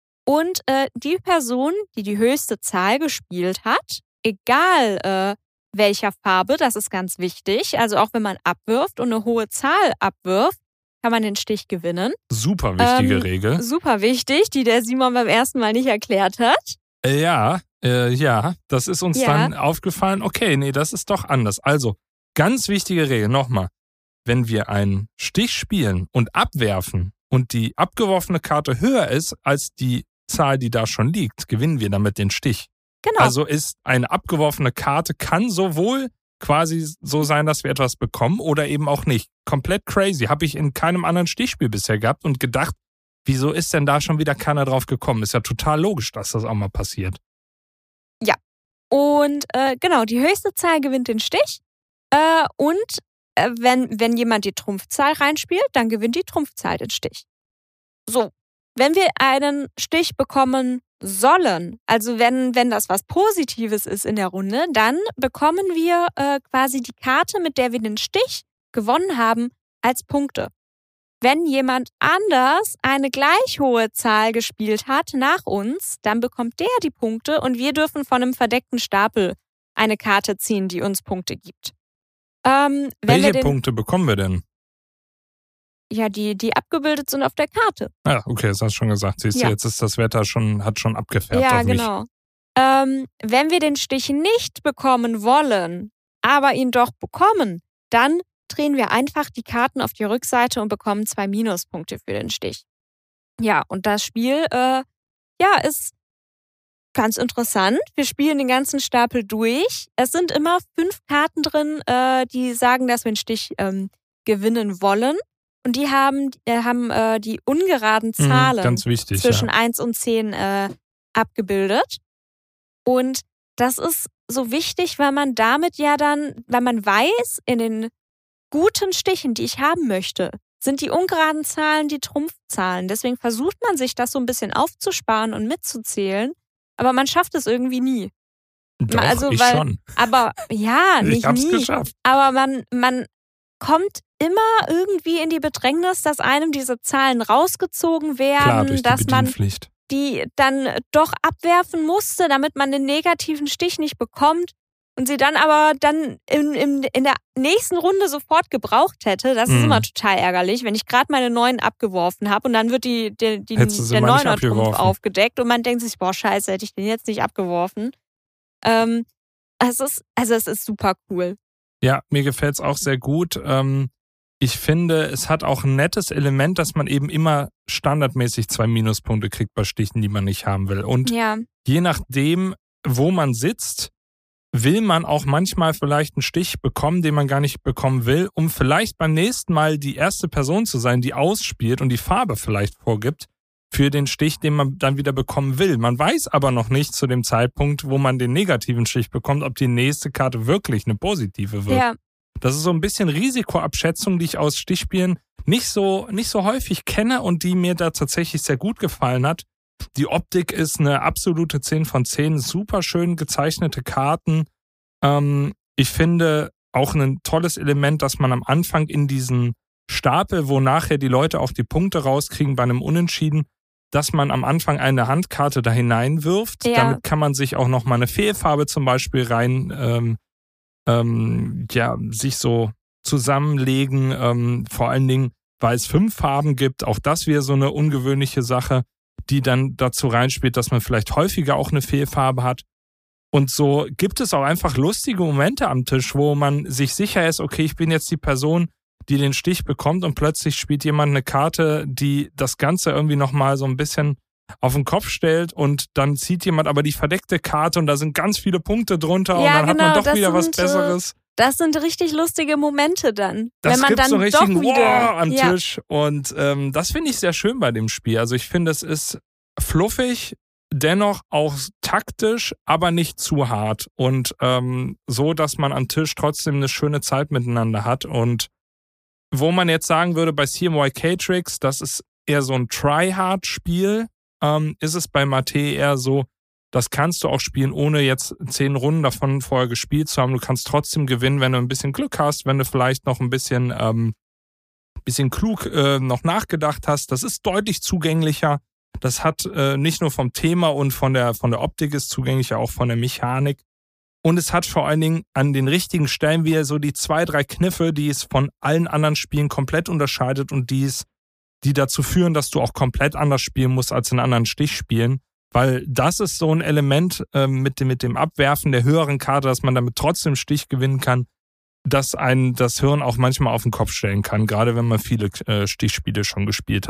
Und äh, die Person, die die höchste Zahl gespielt hat, egal äh, welcher Farbe, das ist ganz wichtig, also auch wenn man abwirft und eine hohe Zahl abwirft, kann man den Stich gewinnen. Super wichtige ähm, Regel. Super wichtig, die der Simon beim ersten Mal nicht erklärt hat. Äh, ja, äh, ja, das ist uns ja. dann aufgefallen. Okay, nee, das ist doch anders. Also, ganz wichtige Regel, nochmal. Wenn wir einen Stich spielen und abwerfen, und die abgeworfene Karte höher ist als die Zahl, die da schon liegt, gewinnen wir damit den Stich. Genau. Also ist eine abgeworfene Karte, kann sowohl quasi so sein, dass wir etwas bekommen oder eben auch nicht. Komplett crazy. Habe ich in keinem anderen Stichspiel bisher gehabt und gedacht, wieso ist denn da schon wieder keiner drauf gekommen? Ist ja total logisch, dass das auch mal passiert. Ja. Und äh, genau, die höchste Zahl gewinnt den Stich. Äh, und äh, wenn, wenn jemand die Trumpfzahl reinspielt, dann gewinnt die Trumpfzahl den Stich. So. Wenn wir einen Stich bekommen sollen, also wenn, wenn das was Positives ist in der Runde, dann bekommen wir äh, quasi die Karte, mit der wir den Stich gewonnen haben, als Punkte. Wenn jemand anders eine gleich hohe Zahl gespielt hat nach uns, dann bekommt der die Punkte und wir dürfen von einem verdeckten Stapel eine Karte ziehen, die uns Punkte gibt. Ähm, wenn Welche wir den, Punkte bekommen wir denn? Ja, die, die abgebildet sind auf der Karte. Ja, okay, das hast du schon gesagt. Siehst Ja. du, jetzt ist das Wetter schon, hat schon abgefärbt Ja, auf mich. genau. Ähm, wenn wir den Stich nicht bekommen wollen, aber ihn doch bekommen, dann drehen wir einfach die Karten auf die Rückseite und bekommen zwei Minuspunkte für den Stich. Ja, und das Spiel äh, ja, ist ganz interessant. Wir spielen den ganzen Stapel durch. Es sind immer fünf Karten drin, äh, die sagen, dass wir einen Stich ähm, gewinnen wollen. Und die haben, äh, haben äh, die ungeraden Zahlen Mhm, ganz wichtig, zwischen ja. eins und zehn äh, abgebildet. Und das ist so wichtig, weil man damit ja dann, weil man weiß, in den guten Stichen, die ich haben möchte, sind die ungeraden Zahlen die Trumpfzahlen. Deswegen versucht man sich das so ein bisschen aufzusparen und mitzuzählen, aber man schafft es irgendwie nie. Doch, also, ich weil, schon. Aber ja, nicht ich hab's nie. geschafft. Aber man, man kommt immer irgendwie in die Bedrängnis, dass einem diese Zahlen rausgezogen werden, Klar, durch die dass man Bedienpflicht. die dann doch abwerfen musste, damit man den negativen Stich nicht bekommt und sie dann aber dann in, in, in der nächsten Runde sofort gebraucht hätte. Das ist Mhm. immer total ärgerlich, wenn ich gerade meine neun abgeworfen habe und dann wird die, die, die, Hättest du sie der mal nicht Neuner-Trumpf abgeworfen. aufgedeckt und man denkt sich, boah, scheiße, hätte ich den jetzt nicht abgeworfen. Ähm, es ist, also es ist super cool. Ja, mir gefällt es auch sehr gut. Ähm, ich finde, es hat auch ein nettes Element, dass man eben immer standardmäßig zwei Minuspunkte kriegt bei Stichen, die man nicht haben will. Und Ja, je nachdem, wo man sitzt, will man auch manchmal vielleicht einen Stich bekommen, den man gar nicht bekommen will, um vielleicht beim nächsten Mal die erste Person zu sein, die ausspielt und die Farbe vielleicht vorgibt für den Stich, den man dann wieder bekommen will. Man weiß aber noch nicht zu dem Zeitpunkt, wo man den negativen Stich bekommt, ob die nächste Karte wirklich eine positive wird. ja, Das ist so ein bisschen Risikoabschätzung, die ich aus Stichspielen nicht so, nicht so häufig kenne und die mir da tatsächlich sehr gut gefallen hat. Die Optik ist eine absolute zehn von zehn, super schön gezeichnete Karten. Ähm, ich finde auch ein tolles Element, dass man am Anfang in diesen Stapel, wo nachher die Leute auch die Punkte rauskriegen bei einem Unentschieden, dass man am Anfang eine Handkarte da hineinwirft. Ja. Damit kann man sich auch nochmal eine Fehlfarbe zum Beispiel rein ähm, ähm, ja, sich so zusammenlegen. Ähm, vor allen Dingen, weil es fünf Farben gibt. Auch das wäre so eine ungewöhnliche Sache, die dann dazu reinspielt, dass man vielleicht häufiger auch eine Fehlfarbe hat. Und so gibt es auch einfach lustige Momente am Tisch, wo man sich sicher ist, okay, ich bin jetzt die Person, die den Stich bekommt und plötzlich spielt jemand eine Karte, die das Ganze irgendwie nochmal so ein bisschen auf den Kopf stellt und dann zieht jemand aber die verdeckte Karte und da sind ganz viele Punkte drunter und Ja, dann hat genau, man doch das wieder was sind, äh, Besseres. das sind richtig lustige Momente dann. Das wenn man gibt dann so einen richtigen doch wieder Wow am ja. Tisch und ähm, das finde ich sehr schön bei dem Spiel. Also ich finde, es ist fluffig, dennoch auch taktisch, aber nicht zu hart und ähm, so, dass man am Tisch trotzdem eine schöne Zeit miteinander hat und wo man jetzt sagen würde, bei C M Y K-Tricks, das ist eher so ein Try-Hard-Spiel, ähm, ist es bei Mate eher so, das kannst du auch spielen, ohne jetzt zehn Runden davon vorher gespielt zu haben. Du kannst trotzdem gewinnen, wenn du ein bisschen Glück hast, wenn du vielleicht noch ein bisschen, ähm, bisschen klug äh, noch nachgedacht hast. Das ist deutlich zugänglicher. Das hat äh, nicht nur vom Thema und von der, von der Optik ist zugänglicher, auch von der Mechanik. Und es hat vor allen Dingen an den richtigen Stellen wieder so die zwei, drei Kniffe, die es von allen anderen Spielen komplett unterscheidet und die, es, die dazu führen, dass du auch komplett anders spielen musst als in anderen Stichspielen. Weil das ist so ein Element äh, mit, dem, mit dem Abwerfen der höheren Karte, dass man damit trotzdem Stich gewinnen kann, dass einen das Hirn auch manchmal auf den Kopf stellen kann, gerade wenn man viele äh, Stichspiele schon gespielt hat.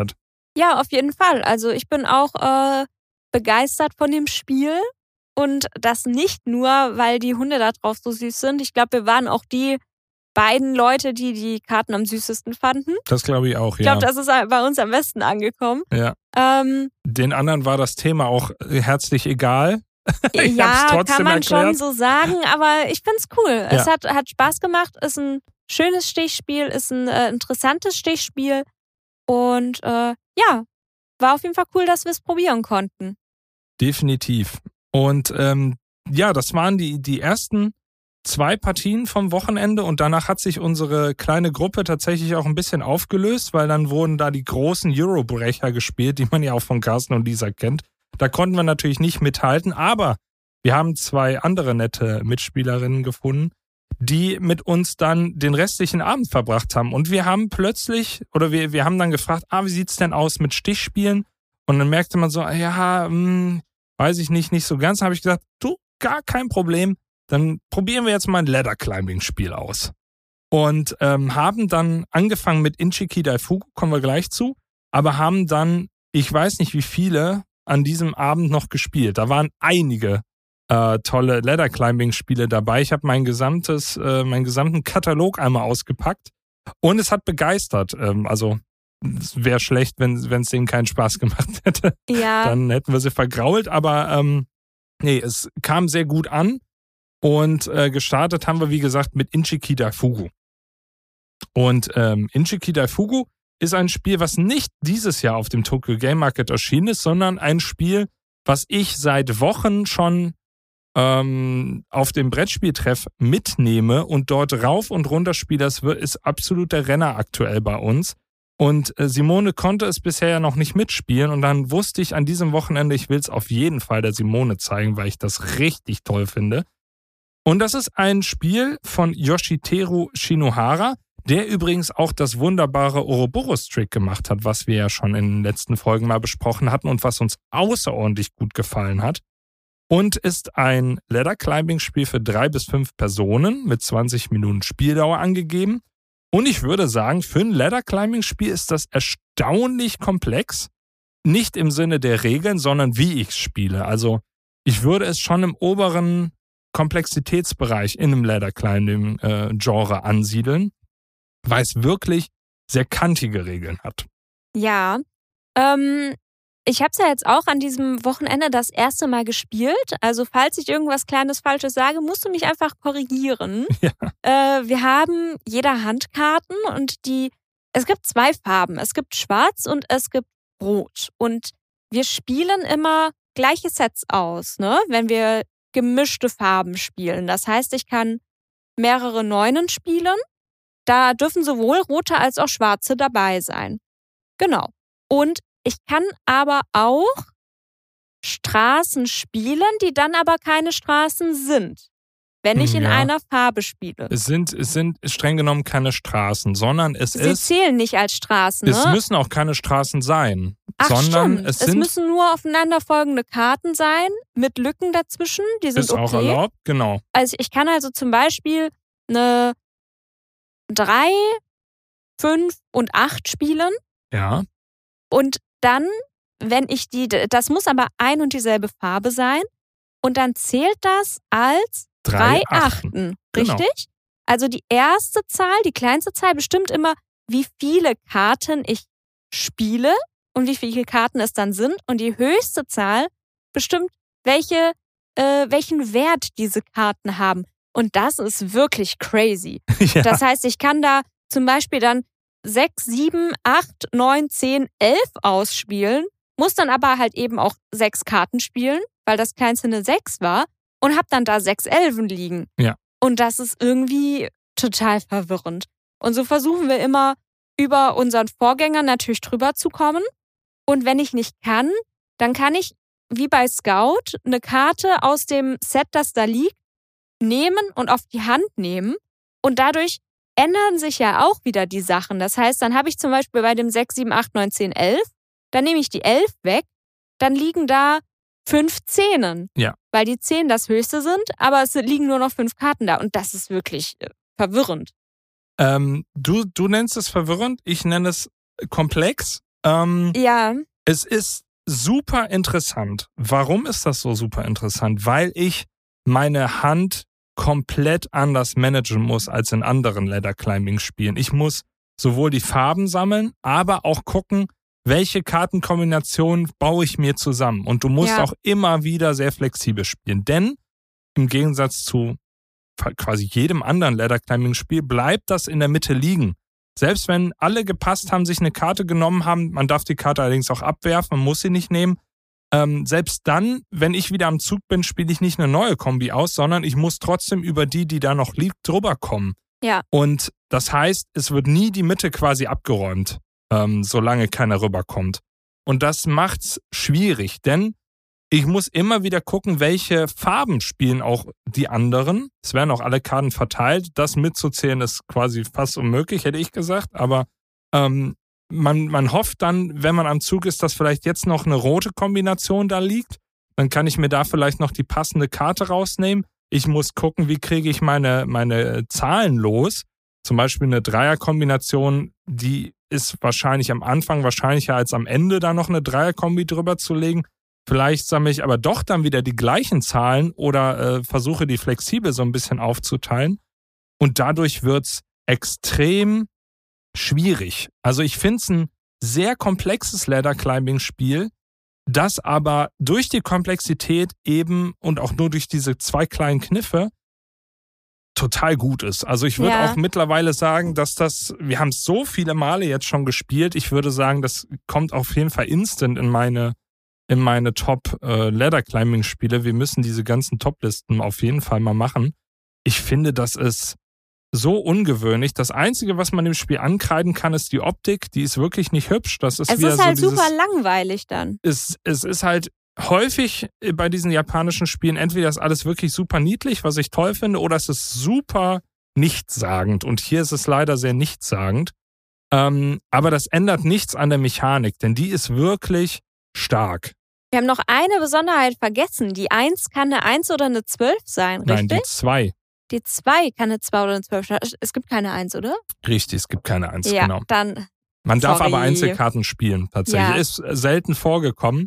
Ja, auf jeden Fall. Also ich bin auch äh, begeistert von dem Spiel und das nicht nur, weil die Hunde da drauf so süß sind. Ich glaube, wir waren auch die beiden Leute, die die Karten am süßesten fanden. Das glaube ich auch, ja. Ich glaube, das ist bei uns am besten angekommen. Ja. Ähm, Den anderen war das Thema auch herzlich egal. Ich ja, hab's trotzdem kann man erklärt. schon so sagen, aber ich find's cool. Ja. Es hat, hat Spaß gemacht, ist ein schönes Stichspiel, ist ein äh, interessantes Stichspiel und äh, ja, war auf jeden Fall cool, dass wir es probieren konnten. Definitiv. Und ähm, ja, das waren die, die ersten zwei Partien vom Wochenende und danach hat sich unsere kleine Gruppe tatsächlich auch ein bisschen aufgelöst, weil dann wurden da die großen Eurobrecher gespielt, die man ja auch von Carsten und Lisa kennt. Da konnten wir natürlich nicht mithalten, aber wir haben zwei andere nette Mitspielerinnen gefunden, die mit uns dann den restlichen Abend verbracht haben. Und wir haben plötzlich, oder wir, wir haben dann gefragt, ah, wie sieht's denn aus mit Stichspielen? Und dann merkte man so, ja, hm, weiß ich nicht, nicht so ganz. Dann habe ich gesagt, du, gar kein Problem. Dann probieren wir jetzt mal ein Ladder-Climbing-Spiel aus. Und ähm, haben dann angefangen mit Inchiki Daifuku, kommen wir gleich zu, aber haben dann, ich weiß nicht wie viele, an diesem Abend noch gespielt. Da waren einige äh, tolle Ladder-Climbing-Spiele dabei. Ich habe mein gesamtes, äh, meinen gesamten Katalog einmal ausgepackt und es hat begeistert. Ähm, also es wäre schlecht, wenn es denen keinen Spaß gemacht hätte. Ja. Dann hätten wir sie vergrault, aber ähm, nee, es kam sehr gut an. Und äh, gestartet haben wir, wie gesagt, mit Inchiki Daifuku. Und ähm, Inchiki Daifuku ist ein Spiel, was nicht dieses Jahr auf dem Tokyo Game Market erschienen ist, sondern ein Spiel, was ich seit Wochen schon ähm, auf dem Brettspieltreff mitnehme und dort rauf und runter spiele. Das ist absolut der Renner aktuell bei uns. Und äh, Simone konnte es bisher ja noch nicht mitspielen und dann wusste ich an diesem Wochenende, ich will es auf jeden Fall der Simone zeigen, weil ich das richtig toll finde. Und das ist ein Spiel von Yoshiteru Shinohara, der übrigens auch das wunderbare Ouroboros-Trick gemacht hat, was wir ja schon in den letzten Folgen mal besprochen hatten und was uns außerordentlich gut gefallen hat. Und ist ein Ladder-Climbing-Spiel für drei bis fünf Personen mit zwanzig Minuten Spieldauer angegeben. Und ich würde sagen, für ein Ladder-Climbing-Spiel ist das erstaunlich komplex. Nicht im Sinne der Regeln, sondern wie ich es spiele. Also ich würde es schon im oberen Komplexitätsbereich in einem Ladder-Climbing-Genre äh, ansiedeln, weil es wirklich sehr kantige Regeln hat. Ja, ähm, ich habe es ja jetzt auch an diesem Wochenende das erste Mal gespielt. Also falls ich irgendwas Kleines Falsches sage, musst du mich einfach korrigieren. Ja. Äh, wir haben jeder Handkarten und die, es gibt zwei Farben. Es gibt Schwarz und es gibt Rot. Und wir spielen immer gleiche Sets aus, ne? Wenn wir gemischte Farben spielen. Das heißt, ich kann mehrere Neunen spielen. Da dürfen sowohl rote als auch schwarze dabei sein. Genau. Und ich kann aber auch Straßen spielen, die dann aber keine Straßen sind, wenn ich in Ja. einer Farbe spiele. Es sind, es sind streng genommen keine Straßen, sondern es Sie ist, zählen nicht als Straßen, es ne? müssen auch keine Straßen sein, Ach, sondern stimmt. es Es sind, müssen nur aufeinanderfolgende Karten sein, mit Lücken dazwischen, die sind ist auch okay. erlaubt, genau. Also ich kann also zum Beispiel eine drei, fünf und acht spielen Ja, und dann, wenn ich die, das muss aber ein und dieselbe Farbe sein und dann zählt das als drei Achten, Genau. richtig? Also die erste Zahl, die kleinste Zahl bestimmt immer, wie viele Karten ich spiele und wie viele Karten es dann sind und die höchste Zahl bestimmt, welche, äh, welchen Wert diese Karten haben. Und das ist wirklich crazy. ja. Das heißt, ich kann da zum Beispiel dann sechs, sieben, acht, neun, zehn, elf ausspielen, muss dann aber halt eben auch sechs Karten spielen, weil das kleinste eine sechs war und hab dann da sechs Elfen liegen. Ja. Und das ist irgendwie total verwirrend. Und so versuchen wir immer über unseren Vorgänger natürlich drüber zu kommen. Und wenn ich nicht kann, dann kann ich, wie bei Scout, eine Karte aus dem Set, das da liegt, nehmen und auf die Hand nehmen. Und dadurch ändern sich ja auch wieder die Sachen. Das heißt, dann habe ich zum Beispiel bei dem sechs, sieben, acht, neun, zehn, elf, dann nehme ich die elf weg, dann liegen da fünf Zehnen. Ja. Weil die Zehn das höchste sind, aber es liegen nur noch fünf Karten da. Und das ist wirklich äh, verwirrend. Ähm, du, du nennst es verwirrend, ich nenne es komplex. Ähm, Ja. Es ist super interessant. Warum ist das so super interessant? Weil ich meine Hand komplett anders managen muss als in anderen Ladder-Climbing-Spielen. Ich muss sowohl die Farben sammeln, aber auch gucken, welche Kartenkombination baue ich mir zusammen. Und du musst Ja. auch immer wieder sehr flexibel spielen. Denn im Gegensatz zu quasi jedem anderen Ladder-Climbing-Spiel bleibt das in der Mitte liegen. Selbst wenn alle gepasst haben, sich eine Karte genommen haben, man darf die Karte allerdings auch abwerfen, man muss sie nicht nehmen. Ähm, selbst dann, wenn ich wieder am Zug bin, spiele ich nicht eine neue Kombi aus, sondern ich muss trotzdem über die, die da noch liegt, drüber kommen. Ja. Und das heißt, es wird nie die Mitte quasi abgeräumt, ähm, solange keiner rüberkommt. Und das macht's schwierig, denn ich muss immer wieder gucken, welche Farben spielen auch die anderen. Es werden auch alle Karten verteilt. Das mitzuzählen ist quasi fast unmöglich, hätte ich gesagt. Aber ähm, man, man hofft dann, wenn man am Zug ist, dass vielleicht jetzt noch eine rote Kombination da liegt. Dann kann ich mir da vielleicht noch die passende Karte rausnehmen. Ich muss gucken, wie kriege ich meine, meine Zahlen los. Zum Beispiel eine Dreierkombination, die ist wahrscheinlich am Anfang wahrscheinlicher als am Ende da noch eine Dreierkombi drüber zu legen. Vielleicht sammle ich aber doch dann wieder die gleichen Zahlen oder äh, versuche die flexibel so ein bisschen aufzuteilen. Und dadurch wird's extrem schwierig. Also ich finde es ein sehr komplexes Ladder-Climbing-Spiel, das aber durch die Komplexität eben und auch nur durch diese zwei kleinen Kniffe total gut ist. Also ich würde Ja. auch mittlerweile sagen, dass das, wir haben es so viele Male jetzt schon gespielt, ich würde sagen, das kommt auf jeden Fall instant in meine in meine Top-Ladder-Climbing-Spiele. Wir müssen diese ganzen Top-Listen auf jeden Fall mal machen. Ich finde, das ist so ungewöhnlich. Das Einzige, was man dem Spiel ankreiden kann, ist die Optik. Die ist wirklich nicht hübsch. Das ist Es wieder ist halt so dieses, super langweilig dann. es, es ist halt häufig bei diesen japanischen Spielen, entweder ist alles wirklich super niedlich, was ich toll finde, oder es ist super nichtssagend. Und hier ist es leider sehr nichtssagend. Ähm, aber das ändert nichts an der Mechanik, denn die ist wirklich stark. Wir haben noch eine Besonderheit vergessen. Die eins kann eine eins oder eine zwölf sein, Nein, richtig? die zwei. Die zwei kann eine zwei oder eine zwölf sein. Es gibt keine eins, oder? Richtig, es gibt keine Eins, Ja, genau. dann. Man darf sorry. aber Einzelkarten spielen, tatsächlich. Ja. Ist selten vorgekommen.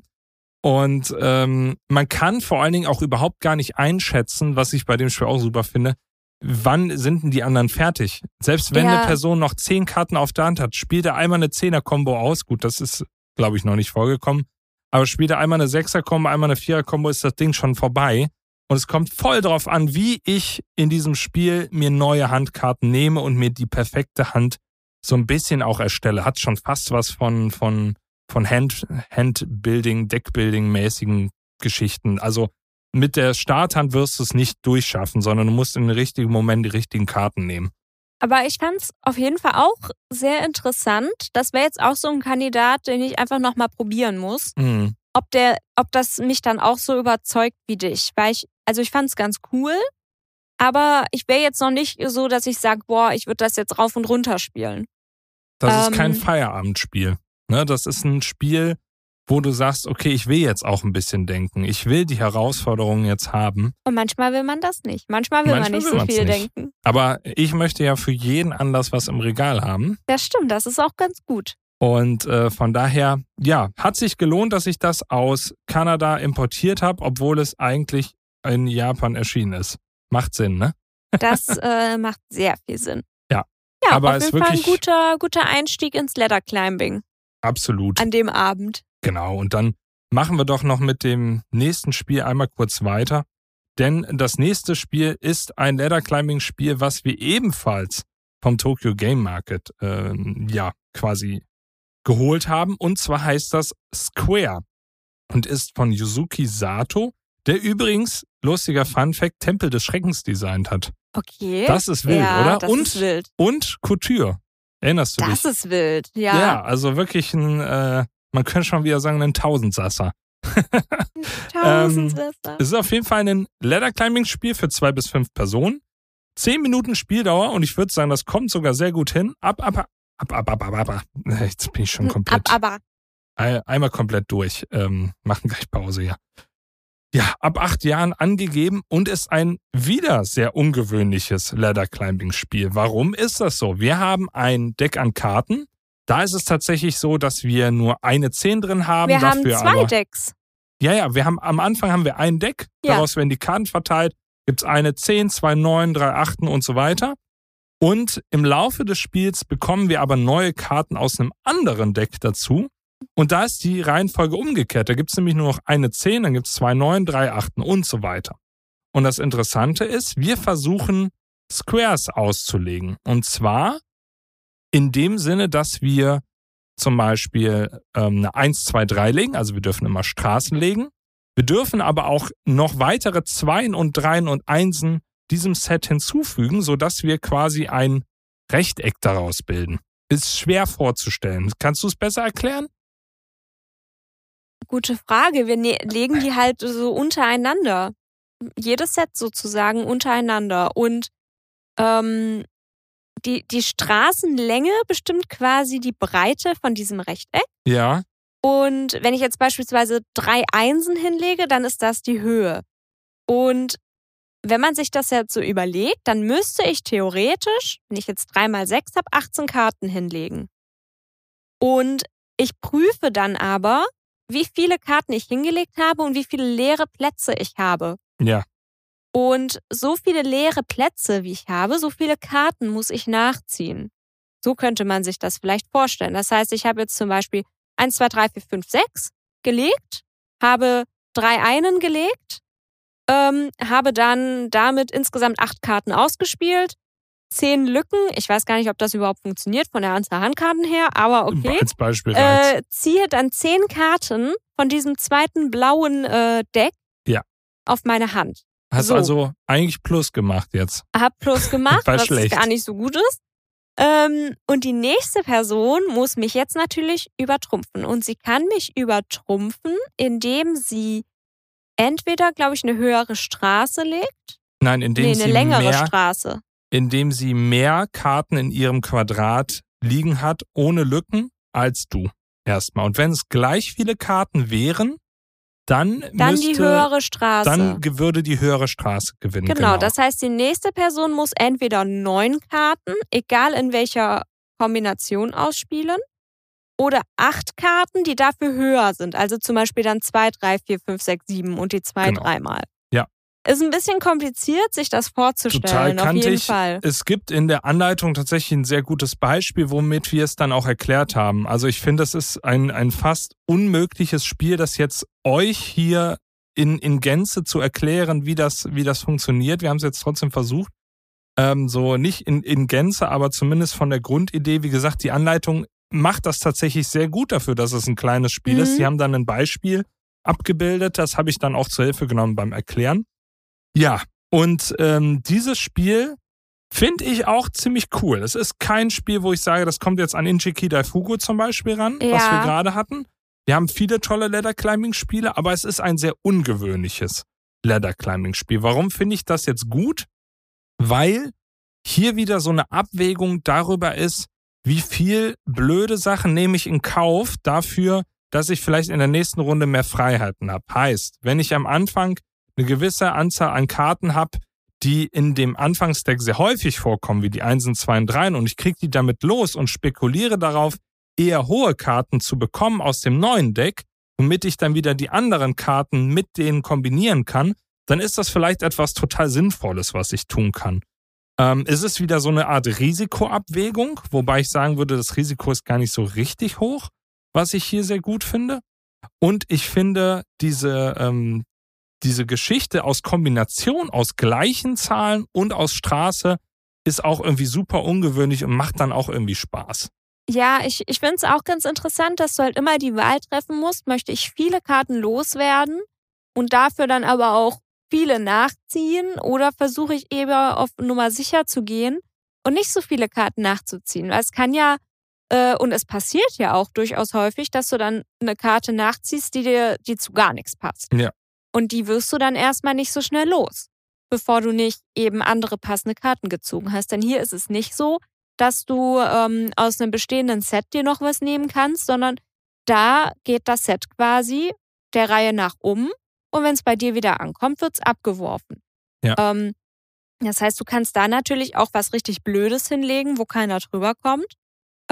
Und ähm, man kann vor allen Dingen auch überhaupt gar nicht einschätzen, was ich bei dem Spiel auch super finde, wann sind denn die anderen fertig? Selbst wenn Ja. eine Person noch zehn Karten auf der Hand hat, spielt er einmal eine Zehner-Kombo aus. Gut, das ist, glaube ich, noch nicht vorgekommen. Aber spielt er einmal eine Sechser-Kombo, einmal eine Vierer-Kombo, ist das Ding schon vorbei. Und es kommt voll drauf an, wie ich in diesem Spiel mir neue Handkarten nehme und mir die perfekte Hand so ein bisschen auch erstelle. Hat schon fast was von, von, von Hand, Handbuilding, Deckbuilding-mäßigen Geschichten. Also mit der Starthand wirst du es nicht durchschaffen, sondern du musst in den richtigen Moment die richtigen Karten nehmen. Aber ich fand es auf jeden Fall auch sehr interessant. Das wäre jetzt auch so ein Kandidat, den ich einfach nochmal probieren muss. Mhm. Ob der, ob das mich dann auch so überzeugt wie dich. Weil ich, also ich fand es ganz cool, aber ich wäre jetzt noch nicht so, dass ich sage, boah, ich würde das jetzt rauf und runter spielen. Das Ähm. ist kein Feierabendspiel. Ne, das ist ein Spiel, wo du sagst, okay, ich will jetzt auch ein bisschen denken. Ich will die Herausforderungen jetzt haben. Und manchmal will man das nicht. Manchmal will Manchmal man nicht will so man's viel nicht. denken. Aber ich möchte ja für jeden anders was im Regal haben. Das stimmt, das ist auch ganz gut. Und äh, von daher, ja, hat sich gelohnt, dass ich das aus Kanada importiert habe, obwohl es eigentlich in Japan erschienen ist. Macht Sinn, ne? Das äh, macht sehr viel Sinn. Ja. Ja, Aber auf es jeden Fall ein wirklich- guter, guter Einstieg ins Ladder Climbing Absolut. an dem Abend. Genau, und dann machen wir doch noch mit dem nächsten Spiel einmal kurz weiter. Denn das nächste Spiel ist ein Ladder-Climbing-Spiel, was wir ebenfalls vom Tokyo Game Market ähm, ja quasi geholt haben. Und zwar heißt das Square und ist von Yuzuki Sato, der übrigens, lustiger Funfact, Tempel des Schreckens designt hat. Okay. Das ist wild, ja, oder? Das Und, ist wild. und Couture. Erinnerst du dich? Das ist wild, ja. Ja, also wirklich ein, äh, man könnte schon wieder sagen, ein Tausendsasser. Tausendschwester. Es ist auf jeden Fall ein Ladder-Climbing-Spiel für zwei bis fünf Personen. Zehn Minuten Spieldauer und ich würde sagen, das kommt sogar sehr gut hin. Ab, ab, ab, ab, ab, ab, ab, ab. Jetzt bin ich schon komplett, Ab, aber. ein- einmal komplett durch. Ähm, machen gleich Pause, ja. Ja, ab acht Jahren angegeben und ist ein wieder sehr ungewöhnliches Ladder-Climbing-Spiel. Warum ist das so? Wir haben ein Deck an Karten Da ist es tatsächlich so, dass wir nur eine zehn drin haben. Wir haben dafür zwei aber, Decks. Ja, ja, wir haben am Anfang haben wir ein Deck, Ja. daraus werden die Karten verteilt. Gibt es eine zehn, zwei neun, drei achten und so weiter. Und im Laufe des Spiels bekommen wir aber neue Karten aus einem anderen Deck dazu. Und da ist die Reihenfolge umgekehrt. Da gibt es nämlich nur noch eine zehn, dann gibt es zwei neun, drei achten und so weiter. Und das Interessante ist, wir versuchen Squares auszulegen. Und zwar in dem Sinne, dass wir zum Beispiel ähm, eine eins, zwei, drei legen, also wir dürfen immer Straßen legen. Wir dürfen aber auch noch weitere Zweien und Dreien und Einsen diesem Set hinzufügen, sodass wir quasi ein Rechteck daraus bilden. Ist schwer vorzustellen. Kannst du es besser erklären? Gute Frage. Wir ne- legen die halt so untereinander. Jedes Set sozusagen untereinander. Und ähm, die, die Straßenlänge bestimmt quasi die Breite von diesem Rechteck. Ja. Und wenn ich jetzt beispielsweise drei Einsen hinlege, dann ist das die Höhe. Und wenn man sich das jetzt so überlegt, dann müsste ich theoretisch, wenn ich jetzt drei mal sechs habe, achtzehn Karten hinlegen. Und ich prüfe dann aber, wie viele Karten ich hingelegt habe und wie viele leere Plätze ich habe. Ja. Und so viele leere Plätze, wie ich habe, so viele Karten muss ich nachziehen. So könnte man sich das vielleicht vorstellen. Das heißt, ich habe jetzt zum Beispiel eins, zwei, drei, vier, fünf, sechs gelegt, habe drei Einen gelegt, ähm, habe dann damit insgesamt acht Karten ausgespielt, zehn Lücken, ich weiß gar nicht, ob das überhaupt funktioniert von der Anzahl Handkarten her, aber okay. Als Beispiel äh, ziehe dann zehn Karten von diesem zweiten blauen äh, Deck Ja. auf meine Hand. Hast so. also eigentlich Plus gemacht jetzt. Hab Plus gemacht, War was schlecht. gar nicht so gut ist. Ähm, und die nächste Person muss mich jetzt natürlich übertrumpfen. Und sie kann mich übertrumpfen, indem sie entweder, glaube ich, eine höhere Straße legt. Nein, indem Nee, eine sie längere mehr, Straße. indem sie mehr Karten in ihrem Quadrat liegen hat, ohne Lücken, als du. Erstmal. Und wenn es gleich viele Karten wären, dann, Dann müsste, die höhere Straße. dann ge- würde die höhere Straße gewinnen. Genau, Genau, das heißt, die nächste Person muss entweder neun Karten, egal in welcher Kombination ausspielen, oder acht Karten, die dafür höher sind. Also zum Beispiel dann zwei, drei, vier, fünf, sechs, sieben und die zwei Genau. dreimal. Ja. Ist ein bisschen kompliziert, sich das vorzustellen, Total auf jeden kantig. Fall. Es gibt in der Anleitung tatsächlich ein sehr gutes Beispiel, womit wir es dann auch erklärt haben. Also ich finde, das ist ein, ein fast unmögliches Spiel, das jetzt euch hier in, in Gänze zu erklären, wie das, wie das funktioniert. Wir haben es jetzt trotzdem versucht. Ähm, so nicht in, in Gänze, aber zumindest von der Grundidee. Wie gesagt, die Anleitung macht das tatsächlich sehr gut dafür, dass es ein kleines Spiel Mhm. ist. Sie haben dann ein Beispiel abgebildet. Das habe ich dann auch zur Hilfe genommen beim Erklären. Ja, und ähm, dieses Spiel finde ich auch ziemlich cool. Es ist kein Spiel, wo ich sage, das kommt jetzt an Injiki Daifugo zum Beispiel ran, Ja. was wir gerade hatten. Wir haben viele tolle Ladder-Climbing-Spiele, aber es ist ein sehr ungewöhnliches Ladder-Climbing-Spiel. Warum finde ich das jetzt gut? Weil hier wieder so eine Abwägung darüber ist, wie viel blöde Sachen nehme ich in Kauf dafür, dass ich vielleicht in der nächsten Runde mehr Freiheiten habe. Heißt, wenn ich am Anfang eine gewisse Anzahl an Karten habe, die in dem Anfangsdeck sehr häufig vorkommen, wie die Einsen, Zweien, Dreien, und ich kriege die damit los und spekuliere darauf, eher hohe Karten zu bekommen aus dem neuen Deck, womit ich dann wieder die anderen Karten mit denen kombinieren kann, dann ist das vielleicht etwas total Sinnvolles, was ich tun kann. Ähm, es ist wieder so eine Art Risikoabwägung, wobei ich sagen würde, das Risiko ist gar nicht so richtig hoch, was ich hier sehr gut finde. Und ich finde diese, ähm, diese Geschichte aus Kombination aus gleichen Zahlen und aus Straße ist auch irgendwie super ungewöhnlich und macht dann auch irgendwie Spaß. Ja, ich, ich finde es auch ganz interessant, dass du halt immer die Wahl treffen musst, möchte ich viele Karten loswerden und dafür dann aber auch viele nachziehen oder versuche ich eben auf Nummer sicher zu gehen und nicht so viele Karten nachzuziehen. Weil es kann ja, äh, und es passiert ja auch durchaus häufig, dass du dann eine Karte nachziehst, die dir, die zu gar nichts passt. Ja. Und die wirst du dann erstmal nicht so schnell los, bevor du nicht eben andere passende Karten gezogen hast. Denn hier ist es nicht so, dass du ähm, aus einem bestehenden Set dir noch was nehmen kannst, sondern da geht das Set quasi der Reihe nach um und wenn es bei dir wieder ankommt, wird es abgeworfen. Ja. Ähm, das heißt, du kannst da natürlich auch was richtig Blödes hinlegen, wo keiner drüber kommt.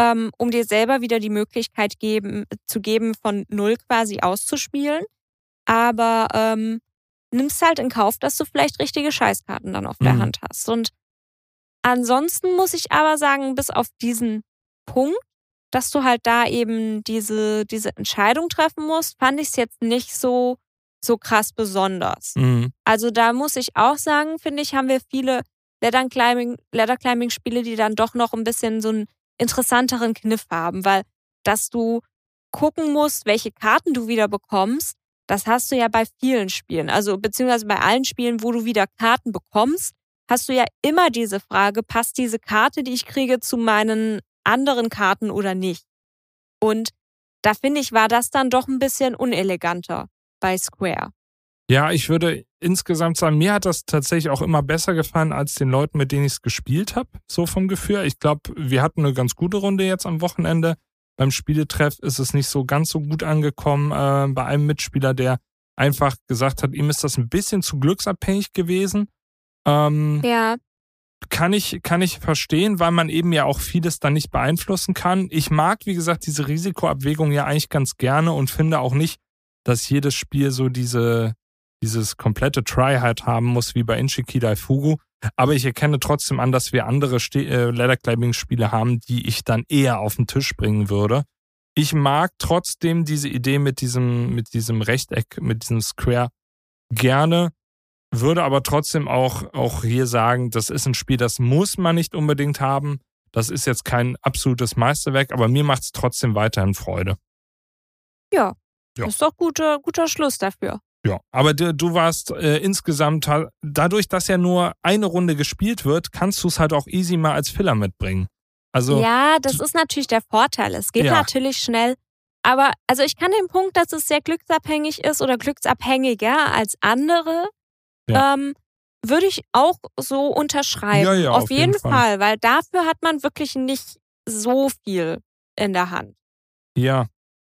ähm, um dir selber wieder die Möglichkeit geben, zu geben, von null quasi auszuspielen. Aber ähm, nimmst halt in Kauf, dass du vielleicht richtige Scheißkarten dann auf der Mhm. Hand hast. Und ansonsten muss ich aber sagen, bis auf diesen Punkt, dass du halt da eben diese, diese Entscheidung treffen musst, fand ich es jetzt nicht so, so krass besonders. Mhm. Also da muss ich auch sagen, finde ich, haben wir viele Ladder Climbing, Ladder Climbing Spiele, die dann doch noch ein bisschen so einen interessanteren Kniff haben, weil dass du gucken musst, welche Karten du wieder bekommst, das hast du ja bei vielen Spielen, also beziehungsweise bei allen Spielen, wo du wieder Karten bekommst, hast du ja immer diese Frage, passt diese Karte, die ich kriege, zu meinen anderen Karten oder nicht? Und da finde ich, war das dann doch ein bisschen uneleganter bei Square. Ja, ich würde insgesamt sagen, mir hat das tatsächlich auch immer besser gefallen als den Leuten, mit denen ich es gespielt habe, so vom Gefühl. Ich glaube, wir hatten eine ganz gute Runde jetzt am Wochenende. Beim Spieletreff ist es nicht so ganz so gut angekommen äh, bei einem Mitspieler, der einfach gesagt hat, ihm ist das ein bisschen zu glücksabhängig gewesen. Ähm, Ja. Kann ich, kann ich verstehen, weil man eben ja auch vieles dann nicht beeinflussen kann. Ich mag, wie gesagt, diese Risikoabwägung ja eigentlich ganz gerne und finde auch nicht, dass jedes Spiel so diese, dieses komplette Tryhard haben muss, wie bei Inshiki Daifugu. Aber ich erkenne trotzdem an, dass wir andere Ste- äh, Ladder-Climbing-Spiele haben, die ich dann eher auf den Tisch bringen würde. Ich mag trotzdem diese Idee mit diesem, mit diesem Rechteck, mit diesem Square gerne. Würde aber trotzdem auch, auch hier sagen, das ist ein Spiel, das muss man nicht unbedingt haben. Das ist jetzt kein absolutes Meisterwerk, aber mir macht es trotzdem weiterhin Freude. Ja, Ja. das ist doch guter, guter Schluss dafür. Ja, aber du, du warst äh, insgesamt, dadurch, dass ja nur eine Runde gespielt wird, kannst du es halt auch easy mal als Filler mitbringen. Also, ja, das ist natürlich der Vorteil. Es geht Ja. natürlich schnell. Aber also ich kann den Punkt, dass es sehr glücksabhängig ist oder glücksabhängiger als andere, Ja. ähm, würde ich auch so unterschreiben. Ja, ja, auf, auf jeden jeden Fall. Fall, weil dafür hat man wirklich nicht so viel in der Hand, ja.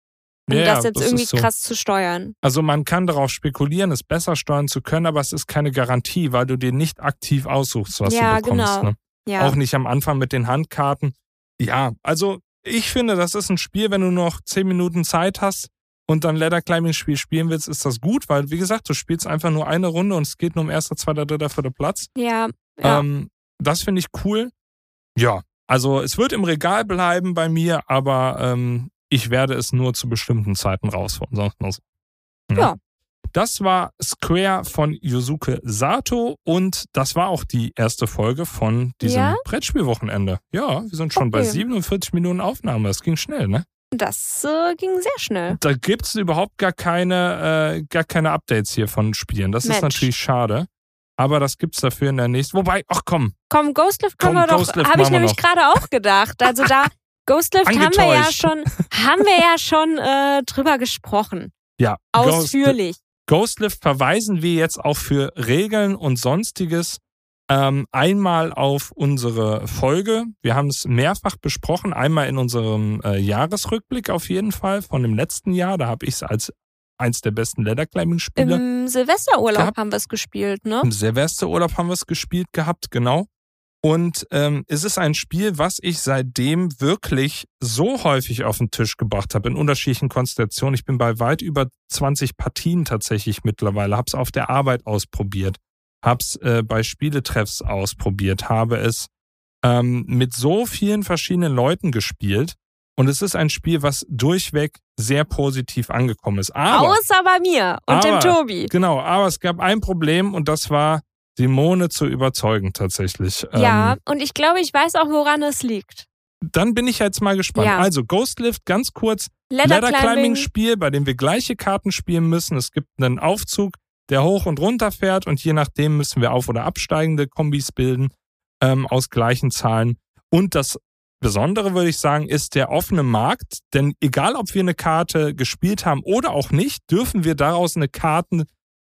um ja, das ja, jetzt irgendwie ist so. krass zu steuern. Also man kann darauf spekulieren, es besser steuern zu können, aber es ist keine Garantie, weil du dir nicht aktiv aussuchst, was Ja, du bekommst. genau. Ne? Ja. Auch nicht am Anfang mit den Handkarten. Ja, also ich finde, das ist ein Spiel, wenn du noch zehn Minuten Zeit hast und dann Ladder Climbing Spiel spielen willst, ist das gut, weil wie gesagt, du spielst einfach nur eine Runde und es geht nur um erster, zweiter, dritter, vierter Platz. Ja, ja. Ähm, das finde ich cool. Ja, also es wird im Regal bleiben bei mir, aber ähm, ich werde es nur zu bestimmten Zeiten rausholen. Sonst nur so. Ja. Das war Square von Yosuke Sato und das war auch die erste Folge von diesem Ja? Brettspielwochenende. Ja, wir sind schon bei Okay. siebenundvierzig Minuten Aufnahme. Das ging schnell, ne? Das äh, ging sehr schnell. Da gibt es überhaupt gar keine, äh, gar keine Updates hier von Spielen. Das Mensch. ist natürlich schade. Aber das gibt's dafür in der nächsten. Wobei, ach komm, Komm, Ghostlift können Komm, wir doch, Ghostlift habe ich machen wir nämlich noch. gerade auch gedacht. Also da, Ghostlift haben wir ja Angetäuscht. schon, haben wir ja schon äh, drüber gesprochen. ja, Ghost, Ausführlich. Ghostlift verweisen wir jetzt auch für Regeln und Sonstiges ähm, einmal auf unsere Folge. Wir haben es mehrfach besprochen. Einmal in unserem äh, Jahresrückblick auf jeden Fall von dem letzten Jahr. Da habe ich es als eins der besten Ladder-Climbing-Spiele. Im Silvesterurlaub gehabt. haben wir es gespielt, ne? Im Silvesterurlaub haben wir es gespielt gehabt, genau. Und ähm, es ist ein Spiel, was ich seitdem wirklich so häufig auf den Tisch gebracht habe, in unterschiedlichen Konstellationen. Ich bin bei weit über zwanzig Partien tatsächlich mittlerweile, habe es auf der Arbeit ausprobiert, habe es äh, bei Spieletreffs ausprobiert, habe es ähm, mit so vielen verschiedenen Leuten gespielt. Und es ist ein Spiel, was durchweg sehr positiv angekommen ist. Aber, Außer bei mir und aber, dem Tobi. Genau, aber es gab ein Problem und das war, Simone zu überzeugen tatsächlich. Ja, Ähm, und ich glaube, ich weiß auch, woran es liegt. dann bin ich jetzt mal gespannt. Ja. Also Ghostlift, ganz kurz, Ladder Climbing. Ladder-Climbing-Spiel, bei dem wir gleiche Karten spielen müssen. Es gibt einen Aufzug, der hoch und runter fährt und je nachdem müssen wir auf- oder absteigende Kombis bilden ähm, aus gleichen Zahlen. Und das Besondere, würde ich sagen, ist der offene Markt, denn egal, ob wir eine Karte gespielt haben oder auch nicht, dürfen wir daraus eine Karten,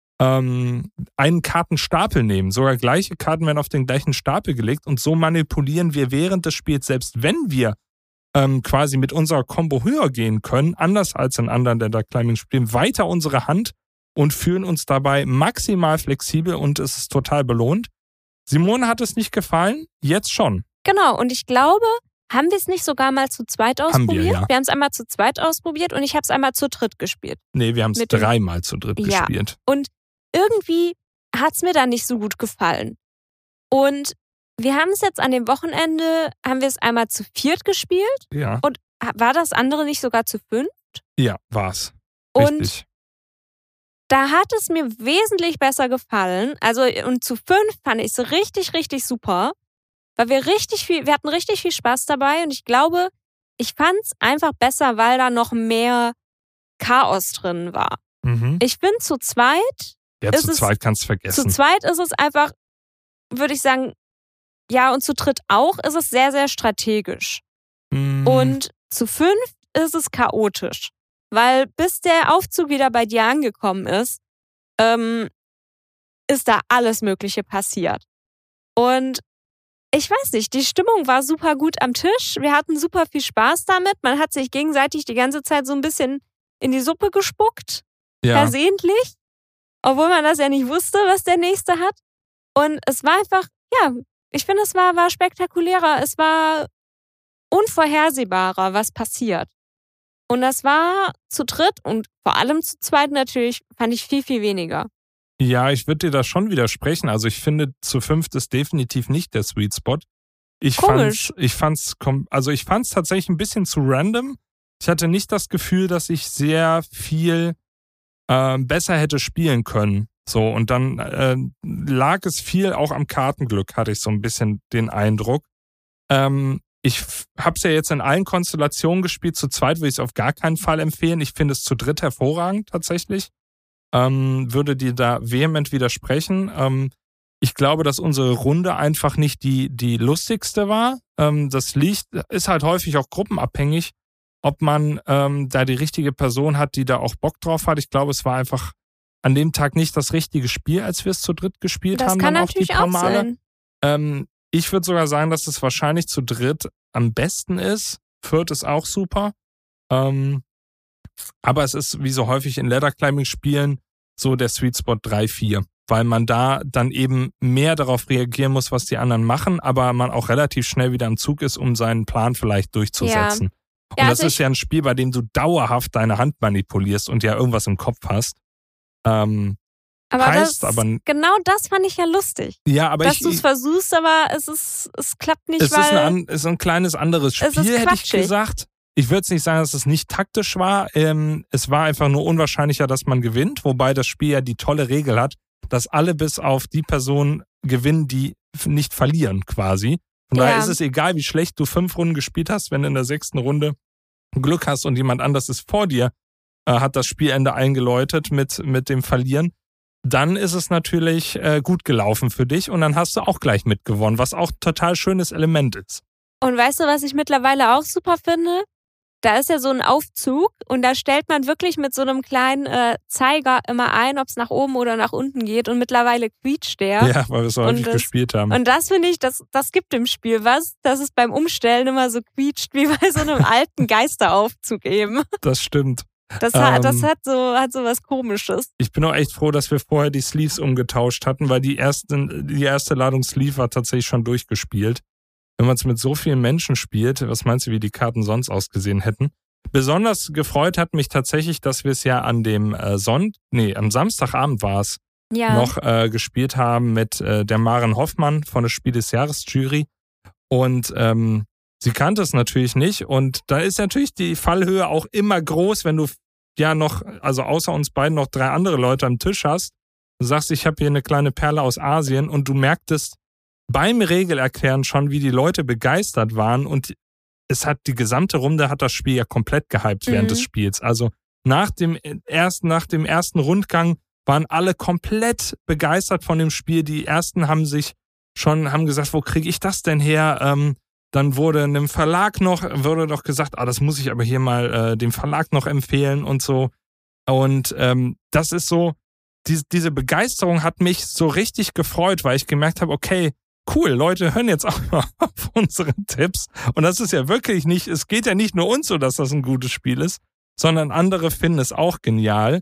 ähm, einen Kartenstapel nehmen. Sogar gleiche Karten werden auf den gleichen Stapel gelegt und so manipulieren wir während des Spiels, selbst wenn wir ähm, quasi mit unserer Combo höher gehen können, anders als in anderen Ladder-Climbing-Spielen, weiter unsere Hand und fühlen uns dabei maximal flexibel und es ist total belohnt. Simone hat es nicht gefallen, jetzt schon. Genau, und ich glaube, haben wir es nicht sogar mal zu zweit ausprobiert? Haben wir, ja. Wir haben es einmal zu zweit ausprobiert und ich habe es einmal zu dritt gespielt. Nee, wir haben es Mit dem- dreimal zu dritt Ja. gespielt. Und irgendwie hat es mir dann nicht so gut gefallen. Und wir haben es jetzt an dem Wochenende, haben wir es einmal zu viert gespielt. Ja, War das andere nicht sogar zu fünf? ja, war's. Und Richtig. da hat es mir wesentlich besser gefallen. Also und zu fünf fand ich es richtig, richtig super. Weil wir richtig viel, wir hatten richtig viel Spaß dabei und ich glaube, ich fand es einfach besser, weil da noch mehr Chaos drin war. Mhm. Ich finde zu zweit, Ja, ist zu es- zweit kannst du zu vergessen. zweit ist es einfach, würde ich sagen, ja, und zu dritt auch, ist es sehr, sehr strategisch. Mhm. Und zu fünft ist es chaotisch. Weil bis der Aufzug wieder bei dir angekommen ist, ähm, ist da alles Mögliche passiert. Und ich weiß nicht, die Stimmung war super gut am Tisch. Wir hatten super viel Spaß damit. Man hat sich gegenseitig die ganze Zeit so ein bisschen in die Suppe gespuckt, ja. versehentlich. Obwohl man das ja nicht wusste, was der Nächste hat. Und es war einfach, ja, ich finde, es war, war spektakulärer. Es war unvorhersehbarer, was passiert. Und das war zu dritt und vor allem zu zweit natürlich, fand ich viel, viel weniger. Ja, ich würde dir da schon widersprechen. Also ich finde, zu fünft ist definitiv nicht der Sweet Spot. Ich Komisch. fand's, ich fand's, kom- also ich fand's tatsächlich ein bisschen zu random. Ich hatte nicht das Gefühl, dass ich sehr viel äh, besser hätte spielen können. So, und dann äh, lag es viel auch am Kartenglück, hatte ich so ein bisschen den Eindruck. Ähm, ich f- hab's ja jetzt in allen Konstellationen gespielt. Zu zweit würde ich es auf gar keinen Fall empfehlen. Ich finde es zu dritt hervorragend tatsächlich. Ähm, würde dir da vehement widersprechen. Ähm, ich glaube, dass unsere Runde einfach nicht die, die lustigste war. Ähm, das liegt, ist halt häufig auch gruppenabhängig, ob man ähm, da die richtige Person hat, die da auch Bock drauf hat. Ich glaube, es war einfach an dem Tag nicht das richtige Spiel, als wir es zu dritt gespielt Das haben. kann dann auch die natürlich paar auch Male. sein. Ähm, ich würde sogar sagen, dass es wahrscheinlich zu dritt am besten ist. Viert ist auch super. Ähm, aber es ist, wie so häufig in Ladder-Climbing-Spielen, so der Sweet Spot drei, vier. Weil man da dann eben mehr darauf reagieren muss, was die anderen machen, aber man auch relativ schnell wieder am Zug ist, um seinen Plan vielleicht durchzusetzen. Und Ja, das also ist ja ein Spiel, bei dem du dauerhaft deine Hand manipulierst und ja irgendwas im Kopf hast. Ähm, Aber heißt das, aber n- genau das fand ich ja lustig. ja, aber Dass ich, du es versuchst, aber es ist, es klappt nicht, es ist weil ein, an- ist ein kleines anderes Spiel, es ist hätte ich quatschig. gesagt. Ich würde jetzt nicht sagen, dass es nicht taktisch war. Ähm, es war einfach nur unwahrscheinlicher, dass man gewinnt, wobei das Spiel ja die tolle Regel hat, dass alle bis auf die Person gewinnen, die f- nicht verlieren quasi. Von daher Ja. ist es egal, wie schlecht du fünf Runden gespielt hast, wenn du in der sechsten Runde Glück hast und jemand anders ist vor dir, äh, hat das Spielende eingeläutet mit, mit dem Verlieren. Dann ist es natürlich äh, gut gelaufen für dich und dann hast du auch gleich mitgewonnen, was auch ein total schönes Element ist. Und weißt du, was ich mittlerweile auch super finde? Da ist ja so ein Aufzug und da stellt man wirklich mit so einem kleinen äh, Zeiger immer ein, ob es nach oben oder nach unten geht und mittlerweile quietscht der. Ja, weil wir es so häufig das- gespielt haben. Und das finde ich, das, das gibt dem Spiel was, dass es beim Umstellen immer so quietscht wie bei so einem alten Geisteraufzug eben. Das stimmt. Das, hat, Ähm. das hat so hat so was Komisches. Ich bin auch echt froh, dass wir vorher die Sleeves umgetauscht hatten, weil die, ersten, die erste Ladung Sleeve war tatsächlich schon durchgespielt. Wenn man es mit so vielen Menschen spielt, was meinst du, wie die Karten sonst ausgesehen hätten? Besonders gefreut hat mich tatsächlich, dass wir es ja an dem äh, Sonntag, nee, am Samstagabend war es, Ja. noch äh, gespielt haben mit äh, der Maren Hoffmann von der Spiel des Jahres Jury. Und ähm, sie kannte es natürlich nicht. Und da ist natürlich die Fallhöhe auch immer groß, wenn du ja noch, also außer uns beiden noch drei andere Leute am Tisch hast. Du sagst, ich habe hier eine kleine Perle aus Asien und du merktest beim Regelerklären schon, wie die Leute begeistert waren. Und es hat die gesamte Runde hat das Spiel ja komplett gehypt während Mhm. des Spiels. Also nach dem ersten, nach dem ersten Rundgang waren alle komplett begeistert von dem Spiel. Die ersten haben sich schon, haben gesagt, wo kriege ich das denn her? Ähm, dann wurde einem Verlag noch, wurde doch gesagt, ah, das muss ich aber hier mal äh, dem Verlag noch empfehlen und so. Und ähm, das ist so, die, diese Begeisterung hat mich so richtig gefreut, weil ich gemerkt habe, okay, cool, Leute hören jetzt auch mal auf unsere Tipps. Und das ist ja wirklich nicht, es geht ja nicht nur uns so, dass das ein gutes Spiel ist, sondern andere finden es auch genial.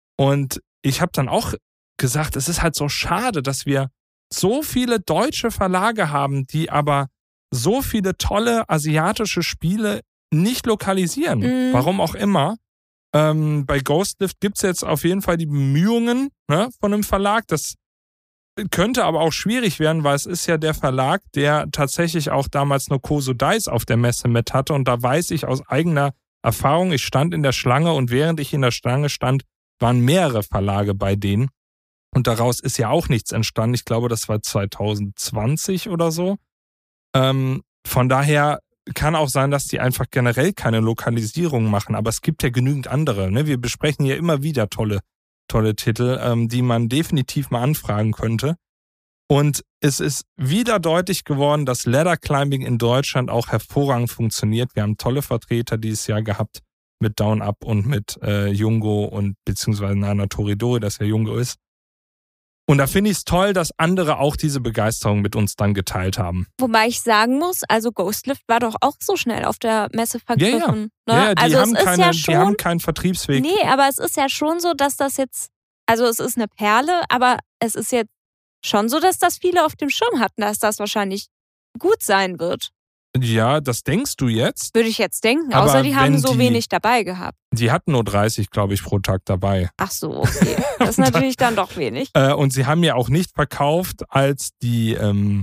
Und ich habe dann auch gesagt, es ist halt so schade, dass wir so viele deutsche Verlage haben, die aber so viele tolle asiatische Spiele nicht lokalisieren. Mhm. Warum auch immer. Ähm, bei Ghostlift gibt's jetzt auf jeden Fall die Bemühungen, ne, von einem Verlag. Das könnte aber auch schwierig werden, weil es ist ja der Verlag, der tatsächlich auch damals No Koso Dice auf der Messe mit hatte. Und da weiß ich aus eigener Erfahrung, ich stand in der Schlange und während ich in der Schlange stand, waren mehrere Verlage bei denen. Und daraus ist ja auch nichts entstanden. Ich glaube, das war zwanzig zwanzig oder so. Ähm, von daher kann auch sein, dass die einfach generell keine Lokalisierung machen. Aber es gibt ja genügend andere. Ne? Wir besprechen hier immer wieder tolle, tolle Titel, ähm, die man definitiv mal anfragen könnte. Und es ist wieder deutlich geworden, dass Ladder Climbing in Deutschland auch hervorragend funktioniert. Wir haben tolle Vertreter dieses Jahr gehabt mit Down Up und mit äh, Jungo und beziehungsweise Nana Toridori, das ja Jungo ist. Und da finde ich es toll, dass andere auch diese Begeisterung mit uns dann geteilt haben. Wobei ich sagen muss, also Ghostlift war doch auch so schnell auf der Messe vergriffen. Ja, ja. Ne? ja, die, also haben es ist keine, ja schon, die haben keinen Vertriebsweg. Nee, aber es ist ja schon so, dass das jetzt, also es ist eine Perle, aber es ist jetzt schon so, dass das viele auf dem Schirm hatten, dass das wahrscheinlich gut sein wird. Ja, das denkst du jetzt. Würde ich jetzt denken, Aber außer die haben wenn so die- wenig dabei gehabt. Die hatten nur dreißig, glaube ich, pro Tag dabei. Ach so, okay. Das ist natürlich dann doch wenig. Äh, und sie haben ja auch nicht verkauft, als die, ähm,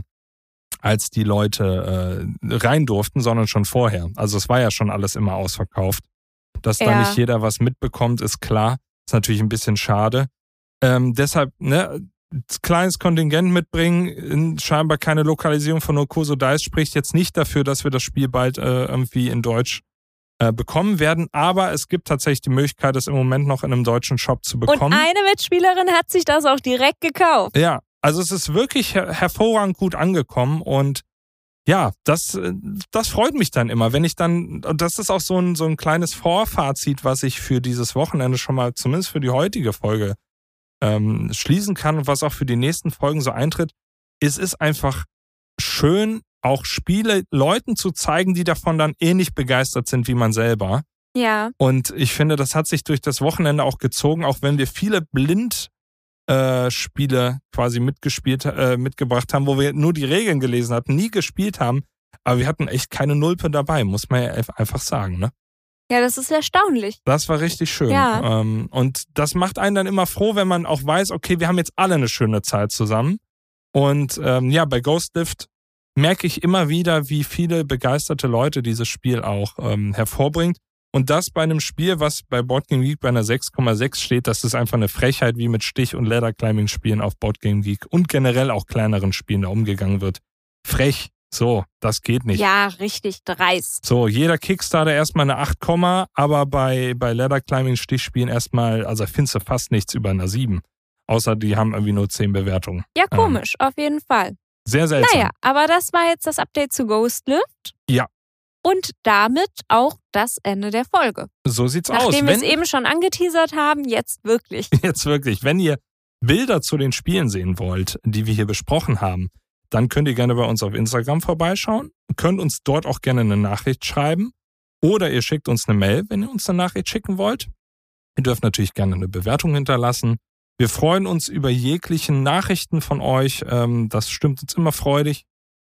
als die Leute äh, rein durften, sondern schon vorher. Also es war ja schon alles immer ausverkauft. Dass da Ja. nicht jeder was mitbekommt, ist klar. Ist natürlich ein bisschen schade. Ähm, deshalb, ne, kleines Kontingent mitbringen, scheinbar keine Lokalisierung von No Koso Dice spricht jetzt nicht dafür, dass wir das Spiel bald äh, irgendwie in Deutsch äh, bekommen werden, aber es gibt tatsächlich die Möglichkeit, es im Moment noch in einem deutschen Shop zu Und bekommen. eine Mitspielerin hat sich das auch direkt gekauft. Ja, also es ist wirklich her- hervorragend gut angekommen und ja, das, äh, das freut mich dann immer, wenn ich dann, und das ist auch so ein, so ein kleines Vorfazit, was ich für dieses Wochenende schon mal, zumindest für die heutige Folge, ähm, schließen kann und was auch für die nächsten Folgen so eintritt. Es ist einfach schön, auch Spiele Leuten zu zeigen, die davon dann ähnlich begeistert sind wie man selber. Ja. Und ich finde, das hat sich durch das Wochenende auch gezogen, auch wenn wir viele Blind äh, Spiele quasi mitgespielt, äh, mitgebracht haben, wo wir nur die Regeln gelesen hatten, nie gespielt haben, aber wir hatten echt keine Nulpe dabei, muss man ja einfach sagen, ne? Ja, das ist erstaunlich. Das war richtig schön. Ja. Ähm, und das macht einen dann immer froh, wenn man auch weiß, okay, wir haben jetzt alle eine schöne Zeit zusammen. Und ähm, ja, bei Ghostlift merke ich immer wieder, wie viele begeisterte Leute dieses Spiel auch ähm, hervorbringt. Und das bei einem Spiel, was bei Board Game Geek bei einer sechs Komma sechs steht, das ist einfach eine Frechheit, wie mit Stich- und Ladder-Climbing-Spielen auf Board Game Geek und generell auch kleineren Spielen da umgegangen wird. Frech. So, das geht nicht. Ja, richtig dreist. So, jeder Kickstarter erstmal eine acht, aber bei, bei Ladder Climbing Stichspielen erstmal, also findest du fast nichts über einer sieben. Außer die haben irgendwie nur zehn Bewertungen. Ja, komisch, auf jeden Fall. Sehr seltsam. Naja, aber das war jetzt das Update zu Ghostlift. Ja. Und damit auch das Ende der Folge. So sieht's aus. Nachdem wir es Wenn, eben schon angeteasert haben, jetzt wirklich. jetzt wirklich, wenn ihr Bilder zu den Spielen sehen wollt, die wir hier besprochen haben, dann könnt ihr gerne bei uns auf Instagram vorbeischauen. Könnt uns dort auch gerne eine Nachricht schreiben. Oder ihr schickt uns eine Mail, wenn ihr uns eine Nachricht schicken wollt. Ihr dürft natürlich gerne eine Bewertung hinterlassen. Wir freuen uns über jeglichen Nachrichten von euch. Ähm, das stimmt uns immer freudig.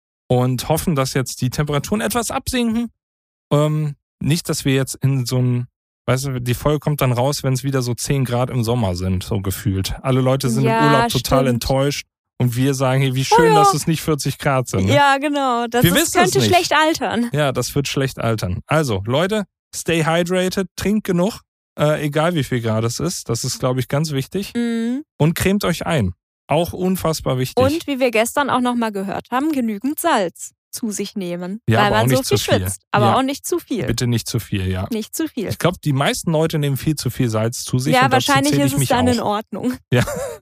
Und hoffen, dass jetzt die Temperaturen etwas absinken. Ähm, nicht, dass wir jetzt in so ein, weißt du, die Folge kommt dann raus, wenn es wieder so zehn Grad im Sommer sind, so gefühlt. Alle Leute sind Ja, im Urlaub total stimmt. enttäuscht. Und wir sagen hier, wie schön, Oh ja. dass es nicht vierzig Grad sind. Ne? Ja, genau. Das Wir ist, wissen es könnte nicht. schlecht altern. Ja, das wird schlecht altern. Also, Leute, stay hydrated, trinkt genug, äh, egal wie viel Grad es ist. Das ist, glaube ich, ganz wichtig. Mhm. Und cremt euch ein. Auch unfassbar wichtig. Und wie wir gestern auch nochmal gehört haben, genügend Salz zu sich nehmen. Ja, weil aber auch man so nicht viel zu viel. schwitzt. Aber Ja. auch nicht zu viel. Bitte nicht zu viel, ja. Nicht zu viel. Ich glaube, die meisten Leute nehmen viel zu viel Salz zu sich. Ja, und dazu wahrscheinlich zähle ich ist es mich dann auch. in Ordnung. Ja.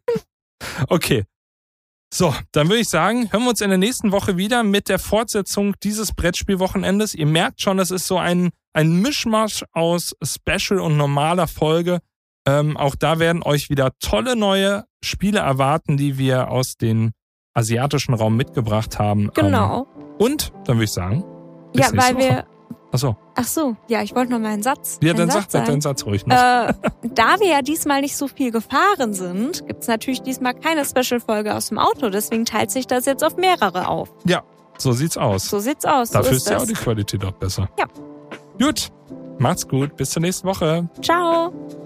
Okay. So, dann würde ich sagen, hören wir uns in der nächsten Woche wieder mit der Fortsetzung dieses Brettspielwochenendes. Ihr merkt schon, es ist so ein, ein Mischmasch aus Special und normaler Folge. Ähm, auch da werden euch wieder tolle neue Spiele erwarten, die wir aus dem asiatischen Raum mitgebracht haben. Genau. Ähm, und, dann würde ich sagen, bis Ja, nächste weil wir. Woche. Achso, Ach so, ja, ich wollte noch mal einen Satz. ja, einen dann Satz sag sagen. deinen Satz ruhig noch. Äh, da wir ja diesmal nicht so viel gefahren sind, gibt es natürlich diesmal keine Special-Folge aus dem Auto. Deswegen teilt sich das jetzt auf mehrere auf. So sieht's aus. So sieht's aus. Dafür so ist, ist ja das. auch die Qualität auch besser. Ja. Gut, macht's gut. Bis zur nächsten Woche. Ciao.